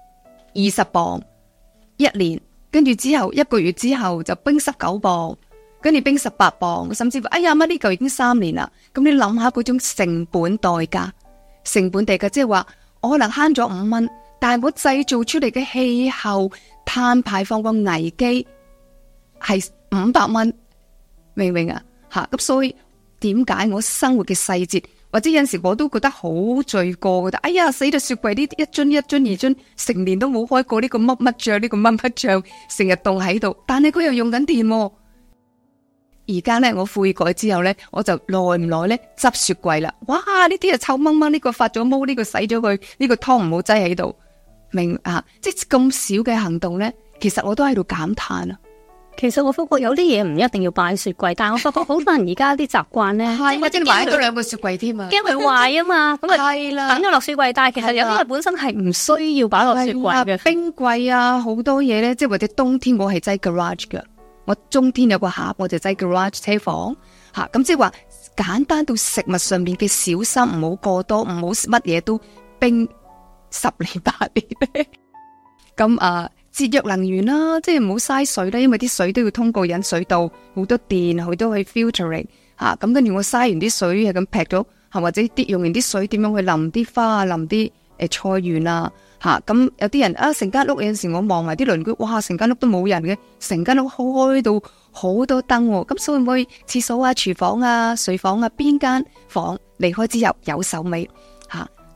Speaker 5: 20磅1年，跟住之後1個月之後就冰19磅，跟住冰18磅，甚至乎哎呀乜呢嚿已經3年啦。咁你諗下嗰種成本代價，即係話我可能慳咗5蚊。但係我製造出嚟嘅氣候碳排放個危機係500蚊，明唔明啊？咁所以點解我生活嘅細節，或者有陣時我都覺得好罪過，覺得哎呀死咗，雪櫃呢一樽2樽成年都冇開過，呢個乜乜醬，呢個乜乜醬成日凍喺度，但係佢又用緊電。而家咧我悔改之後咧，我就耐唔耐咧執雪櫃啦。哇！呢啲啊臭掹掹，呢個發咗毛，呢個洗咗佢，呢個湯唔好擠喺度。即係咁少嘅行動咧，其實我都喺度減碳啊。
Speaker 4: 其實我發覺有啲嘢唔一定要擺雪櫃，但係我發覺好多人而家啲習慣咧，
Speaker 5: 或者買多2個雪櫃添啊，
Speaker 4: 驚佢壞啊嘛。咁
Speaker 5: 係啦，
Speaker 4: 等咗落雪櫃，但係其實有啲嘢本身係唔需要擺落雪櫃嘅。
Speaker 5: 冰櫃啊，好多嘢咧，即係或者冬天我係擠 garage 嘅，我冬天有個盒我就擠 garage 車房咁即係話簡單到食物上面嘅小心，唔好過多，唔好乜嘢都冰10年8年咁節約能源啦，即係唔好嘥水啦，因為啲水都要通過引水道，好多電，好多去 filtering 咁跟住我嘥完啲水係咁劈咗或者用完啲水點樣去淋啲花啊，淋啲菜園啊咁有啲人成間屋有陣時我望埋啲鄰居，哇成間屋都冇人嘅，成間屋開到好多燈咁所以唔可以廁所啊、廚房啊、睡房啊邊間房離開之後有手尾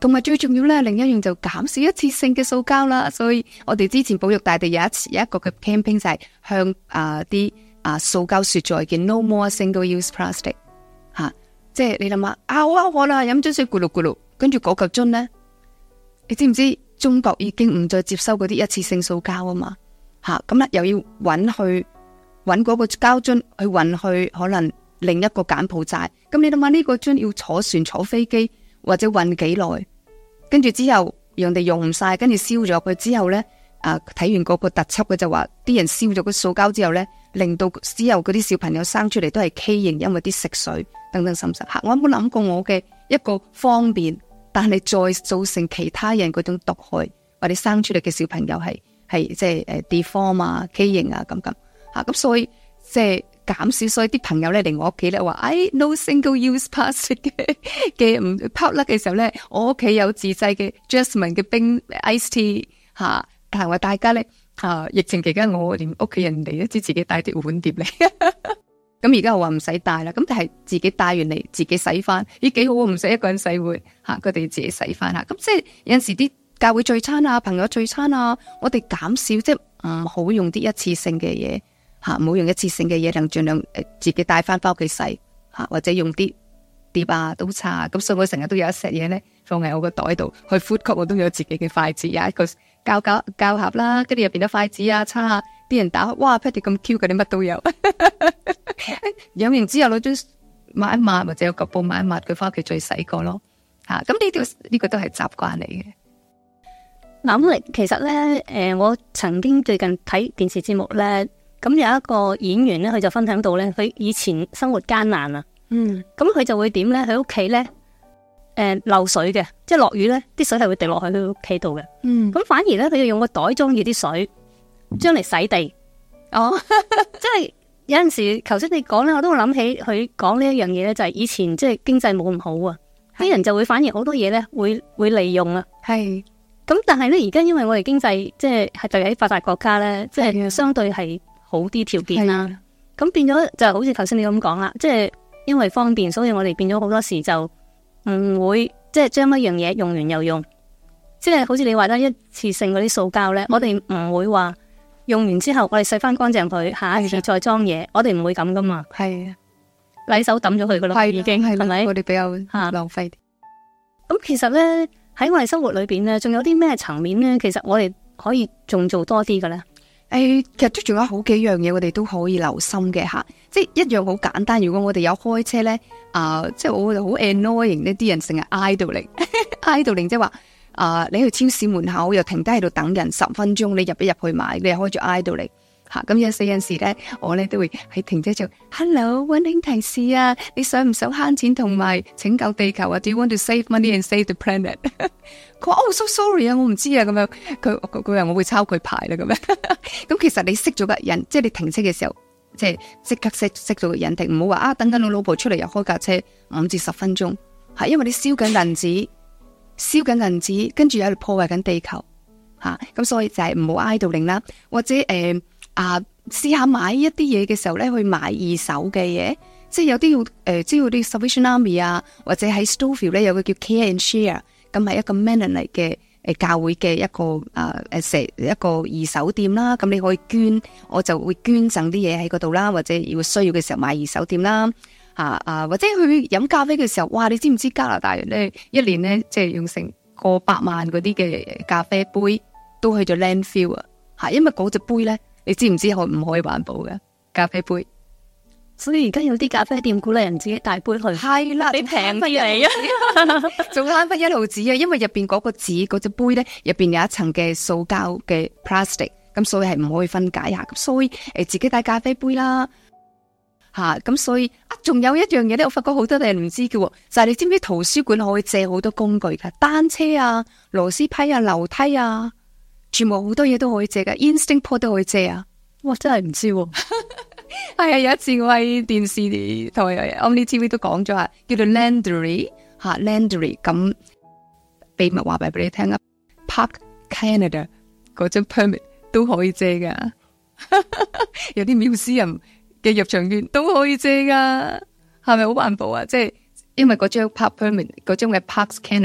Speaker 5: 同埋最重要咧，另一樣就減少一次性嘅塑膠啦。所以我哋之前保育大地有一個嘅 campaign 就係向啲塑膠說再見 ，No more single use plastic 吓。即係你諗下，我啦飲樽水咕嚕咕嚕，跟住嗰嚿樽咧，你知唔知中國已經唔再接收嗰啲一次性塑膠啊嘛？吓咁咧又要搵嗰個膠樽去運去可能另一個柬埔寨。咁你諗下呢個樽要坐船坐飛機或者運幾耐？跟住之後人哋用唔晒，跟住燒咗佢之後呢，睇完嗰個特輯嘅就話，啲人燒咗個塑膠之後呢，令到之後嗰啲小朋友生出嚟都係畸形，因為啲食水等等，甚至我有冇諗過我嘅一個方便，但係再造成其他人嗰種毒害，或者生出嚟嘅小朋友係即係deform 啊、畸形啊咁咁所以即係減少，所以啲朋友咧嚟我屋企咧話，no single use plastic 嘅唔 potluck 嘅時候咧，我屋企有自製嘅 Jasmine 嘅冰 ice tea 但係話大家咧疫情期間我連屋企人嚟都知自己帶啲碗碟嚟，咁而家我話唔使帶啦，咁但係自己帶完嚟自己洗翻，咦幾好，唔使一個人洗碗佢哋自己洗翻咁即係有陣時啲教會聚餐啊、朋友聚餐啊，我哋減少即係唔好用啲一次性嘅嘢。唔好用一次性嘅嘢，能盡量自己帶翻屋企洗或者用啲碟啊、刀叉咁，所以我成日都有一 set 嘢咧放喺我個袋度。去 food court 我都有自己嘅筷子，有一個膠盒啦，跟住入邊有筷子啊、叉啊，啲人打開哇 Patty 咁 Q 嘅，你乜都有。飲完之後攞樽抹一抹，或者有個布抹一抹，佢翻屋企再洗過咯。咁呢個都係習慣嚟嘅。
Speaker 4: 咁其實咧，我曾經最近睇電視節目咧。咁有一個演員咧，佢就分享到咧，佢以前生活艱難啊。咁佢就會點咧？佢屋企咧，漏水嘅，即係落雨咧，啲水係會滴落去佢屋企度嘅。咁反而咧，佢要用個袋裝住啲水，將嚟洗地。即係有陣時，頭先你講咧，我都會諗起佢講呢一樣嘢咧，就係以前即係經濟冇咁好啊，啲人就會反而好多嘢咧會利用啊。係。咁但係咧，而家因為我哋經濟即係特別喺發達國家咧，即係相對係好啲條件啦，咁變咗就好似頭先你咁講啦，即係因為方便，所以我哋變咗好多時就唔會即係將一樣嘢用完又用，即係好似你話得一次性嗰啲塑膠咧，我哋唔會話用完之後我哋洗翻乾淨佢，下一次再裝嘢，我哋唔會咁噶嘛，係啊，禮手抌咗佢噶咯，已經係咪？我哋比較浪費啲。咁其實咧喺我哋生活裏邊咧，仲有啲咩層面咧？其實我哋可以仲做多啲嘅咧。其實都仲有好幾樣嘢，我哋都可以留心嘅吓。即係一樣好簡單，如果我哋有開車咧，即係我哋好 annoying 呢啲人成日 idling，idling 即係話你去超市門口又停低喺度等人10分鐘，你入去買，你又開住 idling 咁有陣時咧，我咧都會喺停車場 Hello 溫馨提示啊，你想唔想慳錢同埋拯救地球啊 ？Do you want to save money and save the planet？ 佢話so sorry 啊，我唔知啊，咁樣佢話我會抄佢牌啦，咁樣咁其實你熄咗個人，即係你停車嘅時候，即係即刻熄咗個人停，唔好話等緊我老婆出嚟又開架車5至10分鐘，係因為你燒緊銀紙，跟住又喺度破壞緊地球咁所以就係唔好 idling 啦，或者試下買一啲嘢嘅時候咧，去買二手嘅嘢，即係有啲即係啲 Salvation Army 啊，或者喺 Stouffville 咧有個叫 Care and Share， 咁係一個 Mennonite 嘅教會嘅一個一個二手店啦，咁你可以捐，我就會捐贈啲嘢喺嗰度啦，或者要需要嘅時候買二手店啦，或者去飲咖啡嘅時候，哇！你知唔知加拿大人咧一年咧即係用成過百萬嗰啲嘅咖啡杯都去咗 landfill 啊，因為嗰隻杯咧。你知唔知可唔可以環保嘅咖啡杯？所以而家有啲咖啡店鼓勵人自己帶杯去，係啦，你平啲嚟啊，仲慳翻1毫子啊！因為入邊嗰個紙嗰隻杯咧，入邊有一層嘅塑膠嘅 plastic， 咁所以係唔可以分解下，咁所以自己帶咖啡杯啦，咁所以仲有一樣嘢咧，我發覺好多人唔知嘅，就係你知唔知圖書館可以借好多工具噶，單車啊、螺絲批啊、樓梯啊。全部好多嘢都可以借噶 ，Instinct Pot 都可以借啊！哇，真係唔知喎。係啊，有一次我喺電視台 Omni TV 都講咗叫做 Landry，Landry 咁秘密話俾你聽啊 ，Park Canada 嗰張 permit 都可以借噶，有啲museum嘅入場券都可以借噶，係咪好環保啊？即係因為嗰張 Park Permit 嗰張嘅 Parks Canada。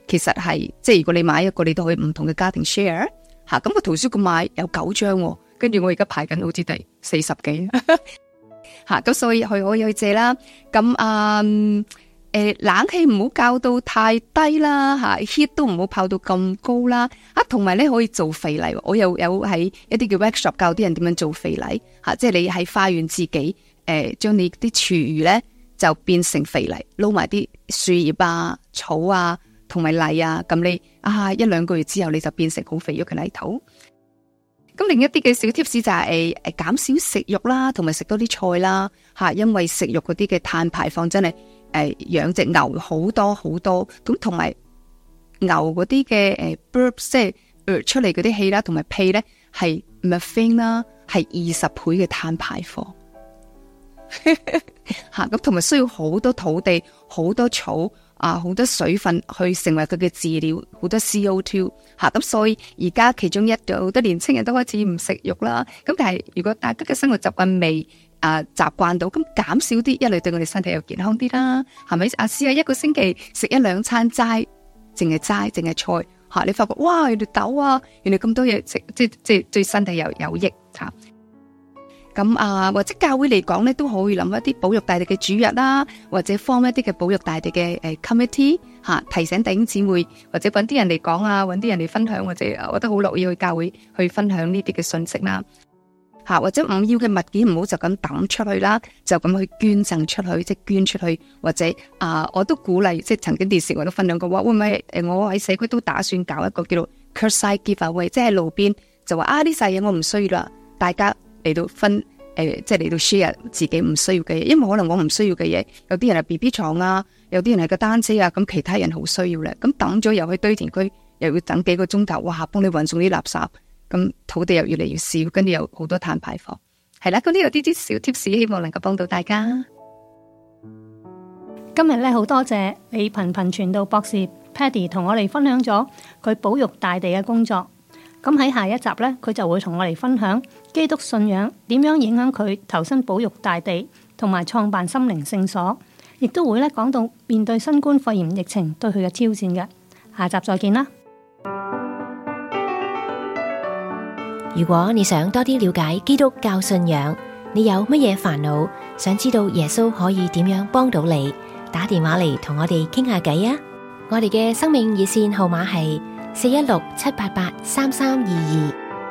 Speaker 5: 其實係即係如果你買一個，你都可以唔同嘅家庭 share 吓。咁個圖書館買有9張，跟住我而家排緊好似第40幾吓，咁所以佢可以去借啦。咁冷氣唔好校到太低啦吓 ，heat 都唔好炮到咁高啦。同埋咧可以做肥泥，我又有喺一啲叫 workshop 教啲人點樣做肥泥吓，即係你喺花園自己將你啲廚餘咧就變成肥泥，撈埋啲樹葉啊、草啊同埋泥啊，咁你1-2個月之後你就變成好肥沃嘅泥土。咁另一啲嘅小 tips 就係減少食肉啦，同埋食多啲菜啦吓，因為食肉嗰啲嘅碳排放真係養隻牛好多好多，咁同埋牛嗰啲嘅burps 即係出嚟嗰啲氣啦，同埋屁咧係 methane 啦，係20倍嘅碳排放吓，咁同埋需要好多土地、好多草好多水分去成為佢嘅飼料，好多 CO2 吓，咁所以而家其中好多年青人都開始唔食肉啦。咁但係如果大家嘅生活習慣未習慣到，咁減少啲，一嚟對我哋身體又健康啲啦，係咪？試下一個星期食1-2餐齋，淨係菜吓，你發覺哇，原來豆原來咁多嘢食，即係對身體又有益吓。咁或者教會嚟講咧，都可以諗一啲保育大地嘅主日啦，或者 form 一啲嘅保育大地嘅committee 吓，提醒弟兄姊妹，或者搵啲人嚟講搵啲人嚟分享，或者我都好樂意去教會去分享呢啲嘅信息啦吓，或者唔要嘅物件唔好就咁抌出去啦，就咁去捐贈出去，即係捐出去，或者我都鼓勵，即係曾經電視我都分享過話，會唔會我喺社區都打算搞一個叫做 curbside giveaway，即係路邊就話呢細嘢我唔需要啦，大家嚟到分即係嚟到 share 自己唔需要嘅嘢，因為可能我唔需要嘅嘢，有啲人係 BB 床有啲人係個單車咁其他人好需要咧，咁抌咗又去堆填區，又要等幾個鐘頭，哇，幫你運送啲垃圾，咁土地又越嚟越少，跟住有好多碳排放，係啦，咁呢度啲小 tips 希望能夠幫到大家。
Speaker 4: 今日咧好多謝李頻頻傳道博士 Paddy 同我哋分享咗佢保育大地嘅工作。咁喺下一集呢，佢就會同我哋分享基督信仰點樣影響佢投身保育大地，同埋創辦心靈聖所，亦都會咧講到面對新冠肺炎疫情對佢嘅挑戰嘅。下集再見啦！
Speaker 3: 如果你想多啲了解基督教信仰，你有乜嘢煩惱，想知道耶穌可以點樣幫到你，打電話嚟同我哋傾下偈啊！我哋嘅生命熱線號碼係416-788-3322。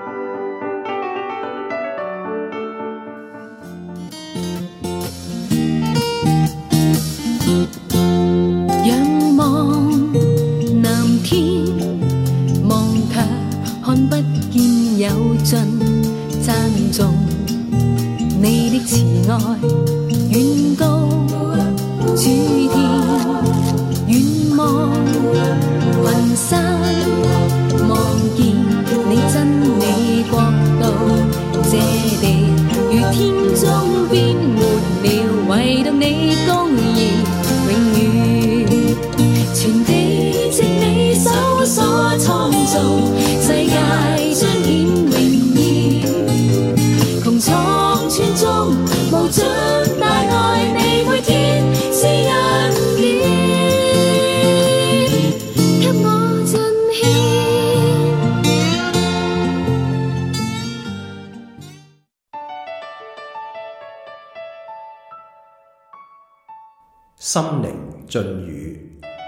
Speaker 6: 仰望藍天，望卻看不見有盡，讚頌你的慈愛遠高諸天，遠望雲山，望見你真理國度，這地如天中變沒了，唯獨你公義永遠，全地藉你手所創造，世界彰顯榮耀，穹蒼村中無盡大愛，你每天是恩典，給我盡獻。
Speaker 7: 心靈進語，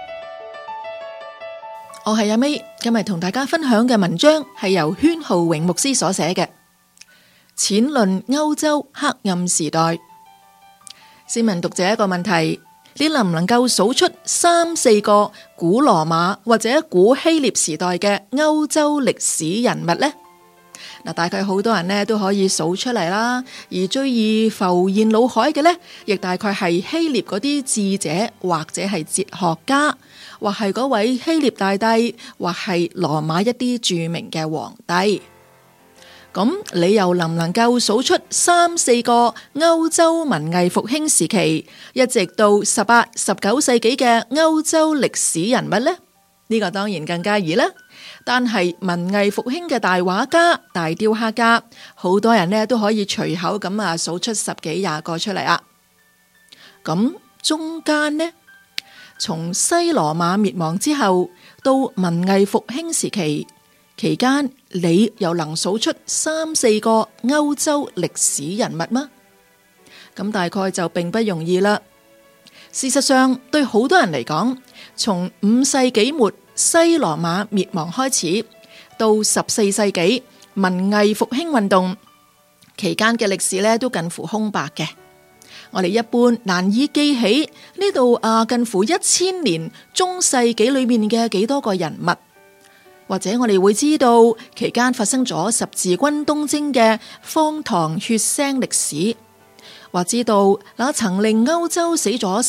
Speaker 8: 我係阿 May，今日同大家分享嘅文章係由禤浩榮牧師所寫嘅，淺論歐洲黑暗時代。先問讀者一個問題，你能唔能夠數出3-4個古羅馬或者古希臘時代嘅歐洲歷史人物呢？嗱，大概好多人呢都可以數出嚟啦，而最易浮現腦海嘅呢，亦大概係希臘嗰啲智者，或者係哲學家，或係嗰位希臘大帝，或係羅馬一啲著名嘅皇帝。咁你又能唔能夠數出3-4個歐洲文藝復興時期，一直到18、19世紀嘅歐洲歷史人物呢？呢個當然更加易啦。但係文藝復興嘅大畫家、大雕刻家，好多人呢都可以隨口咁數出10幾20個出嚟啊。咁中間呢， 從西羅馬滅亡之後到文藝復興時期期間，你又能數出3、4個歐洲歷史人物嗎？咁大概就並不容易啦。事實上，對好多人嚟講，從5世紀末西羅馬滅亡開始，到14世紀文藝復興運動期間嘅歷史呢，都近乎空白嘅。我哋一般難以記起呢度近乎1000年中世紀裏面嘅幾多個人物，或者我哋會知道期間發生咗十字軍東征嘅荒唐血腥歷史，或知道那曾令歐洲死咗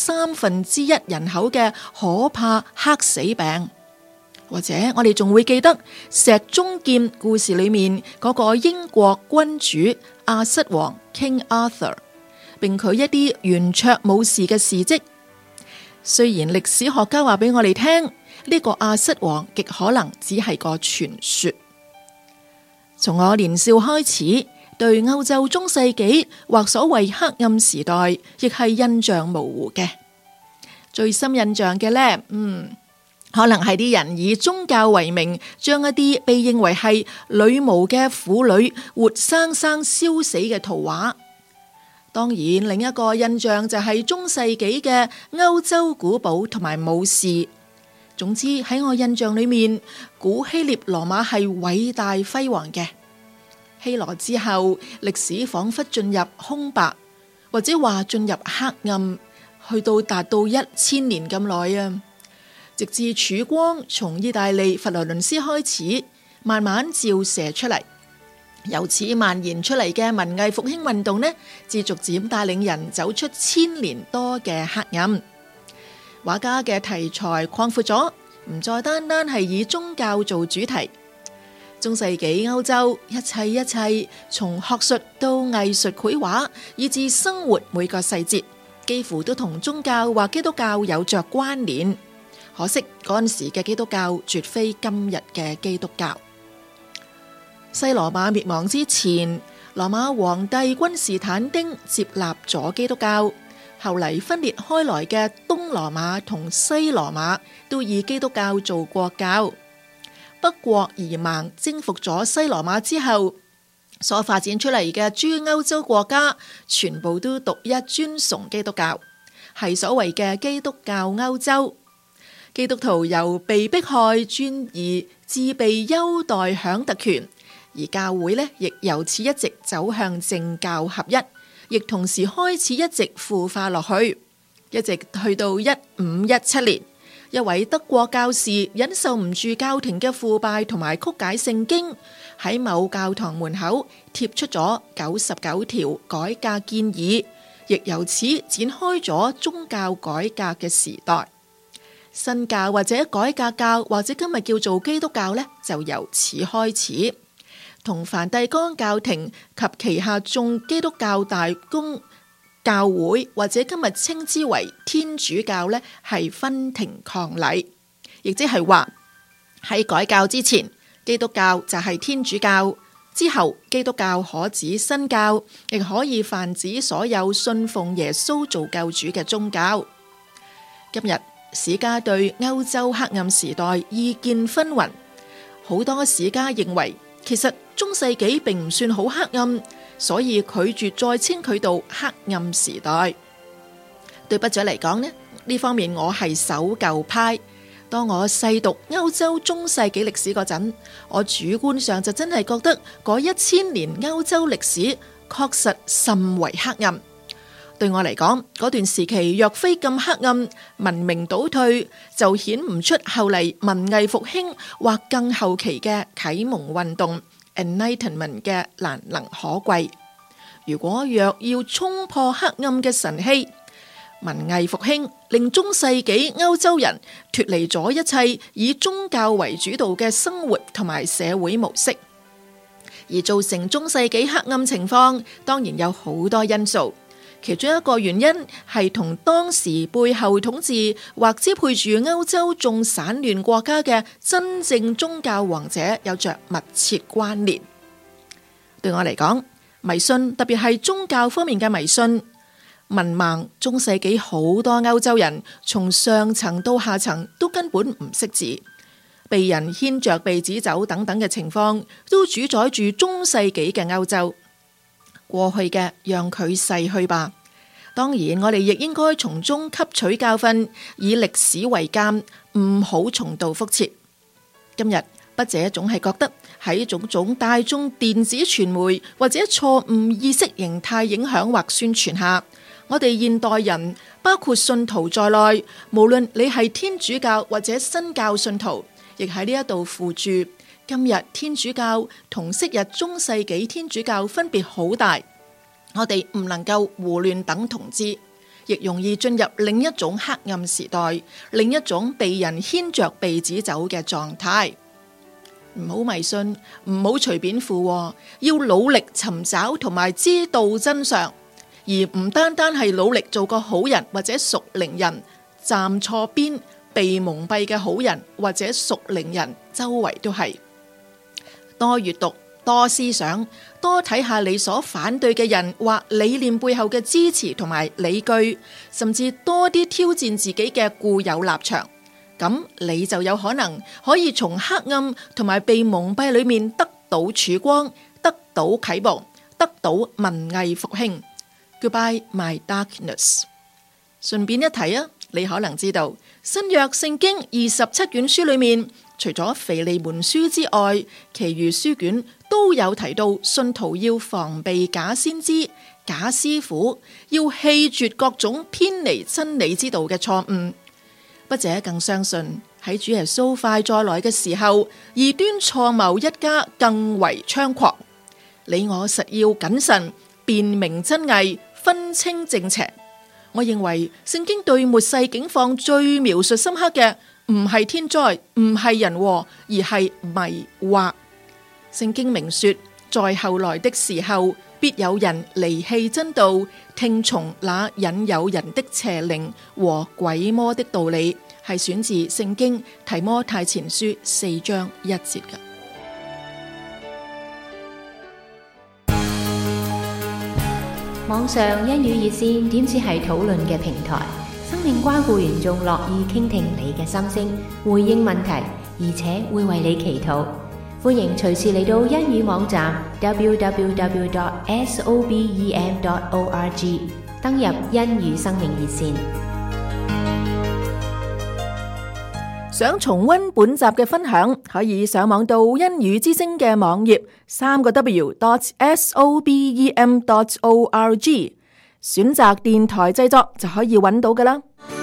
Speaker 8: 1/3人口嘅可怕黑死病，或者我哋仲會記得石中劍故事裏面嗰個英國君主亞瑟王 King Arthur， 並佢一啲圓桌武士嘅事蹟。雖然歷史學家話俾我哋聽，呢個亞瑟王極可能只係個傳說。從我年少開始，對歐洲中世紀或所謂黑暗時代，亦係印象模糊嘅。最深印象嘅呢，可能係啲人以宗教為名，將一啲被認為係女巫嘅婦女活生生燒死嘅圖畫。當然，另一個印象就係中世紀嘅歐洲古堡同埋武士。總之喺我印象裏面，古希臘羅馬係偉大輝煌嘅。希羅之後，歷史仿佛進入空白，或者話進入黑暗，去到達到1000年咁耐啊！直至曙光從意大利佛羅倫斯開始，慢慢照射出嚟，由此蔓延出嚟嘅文藝復興運動呢，至逐漸帶領人走出1000年多嘅黑暗。畫家嘅題材擴闊咗，唔再單單係以宗教做主題。中世紀歐洲一切，從學術到藝術繪畫，以至生活每個細節，幾乎都同宗教或基督教有着關聯。可惜嗰陣時嘅基督教絕非今日嘅基督教。西羅馬滅亡之前，羅馬皇帝君士坦丁接納咗基督教，後嚟分裂開來嘅東羅馬同西羅馬都以基督教做國教。北國而盲征服咗西羅馬之後，所發展出嚟嘅諸歐洲國家全部都獨一尊崇基督教，係所謂嘅基督教歐洲。基督徒由被迫害轉而至被優待享特權，而教會呢亦由此一直走向政教合一，亦同時開始一直腐化落去，一直去到1517年，一位德國教士忍受唔住教廷嘅腐敗同埋曲解聖經，喺某教堂門口貼出咗99條改革建議，亦由此展開咗宗教改革嘅時代。新教或者改革教或者今日叫做基督教呢，就由此開始，同梵蒂岡教廷及旗下眾基督教大公教會或者今日稱之為天主教呢，係分庭抗禮。亦即係話喺改教之前，基督教就係天主教，之後基督教可指新教，亦可以泛指所有信奉耶穌做救主嘅宗教。今日史家對歐洲黑暗時代意見紛紜，好多史家認為其實中世紀並唔算好黑暗，所以拒絕再稱佢到黑暗時代。對筆者嚟講呢方面我係守舊派。當我細讀歐洲中世紀歷史嗰陣，我主觀上就真係覺得嗰1000年歐洲歷史確實甚為黑暗。對我嚟講，嗰段時期若非咁黑暗，文明倒退，就顯唔出後嚟文藝復興或更後期嘅啟蒙運動 Enlightenment 嘅難能可貴。如果若要衝破黑暗嘅神氣，文藝復興令中世紀歐洲人脫離咗一切以宗教為主導嘅生活同埋社會模式，而造成中世紀黑暗情況，當然有好多因素。其中一個原因係同當時背後統治或支配住歐洲眾散亂國家嘅真正宗教王者有着密切關聯。對我嚟講，迷信特別係宗教方面嘅迷信， 文盲，中世紀好多歐洲人從上層到下層都根本唔識字，被人牽着鼻子走等等嘅情況，都主宰住中世紀嘅歐洲。過去嘅讓佢逝去吧。當然，我哋亦應該從中吸取教訓，以歷史為鑑，唔好重蹈覆轍。今日筆者總係覺得喺種種大眾電子傳媒或者錯誤意識形態影響或宣傳下，我哋現代人包括信徒在內，無論你係天主教或者新教信徒，亦喺呢一度附注。今日天主教同昔日中世紀天主教分別好大，我哋唔能夠胡亂等同之，亦容易進入另一種黑暗時代，另一種被人牽着鼻子走嘅狀態。唔好迷信，唔好隨便附和，要努力尋找同埋知道真相，而唔單單係努力做個好人或者屬靈人，站錯邊被蒙蔽嘅好人或者屬靈人周圍都係。多閱讀，多思想，多睇下你所反對嘅人或理念背後嘅支持同埋理據，甚至多啲挑戰自己嘅固有立場，咁你就有可能可以從黑暗同埋被蒙蔽裏面得到曙光，得到啟蒙，得到文藝復興。Goodbye my darkness。 順便一提啊，你可能知道新約聖經27卷書裏面，除咗腓利門書之外，其餘書卷都有提到信徒要防備假先知、假師傅，要棄絕各種偏離真理之道嘅錯誤。筆者更相信喺主耶穌快再來嘅時候，異端錯謀一家更為猖狂。你我實要謹慎，辨明真偽，分清正邪。我認為聖經對末世境況最描述深刻嘅，唔係天災，唔係人禍，而係迷惑。聖經明說，在後來的時候，必有人離棄真道，聽從那引誘人的邪靈和鬼魔的道理，係選自聖經提摩太前書4章1節嘅。
Speaker 3: 網上恩語熱線點止係討論嘅平台，生命關顧員仲樂意傾聽你嘅心聲，回應問題，而且會為你祈禱。歡迎隨時嚟到恩語網站 www.sobem.org 登入恩語生命熱線。
Speaker 8: 想重溫本集嘅分享，可以上網到恩語之聲嘅網頁3w.sobem.org 選擇電台製作就可以揾到㗎啦。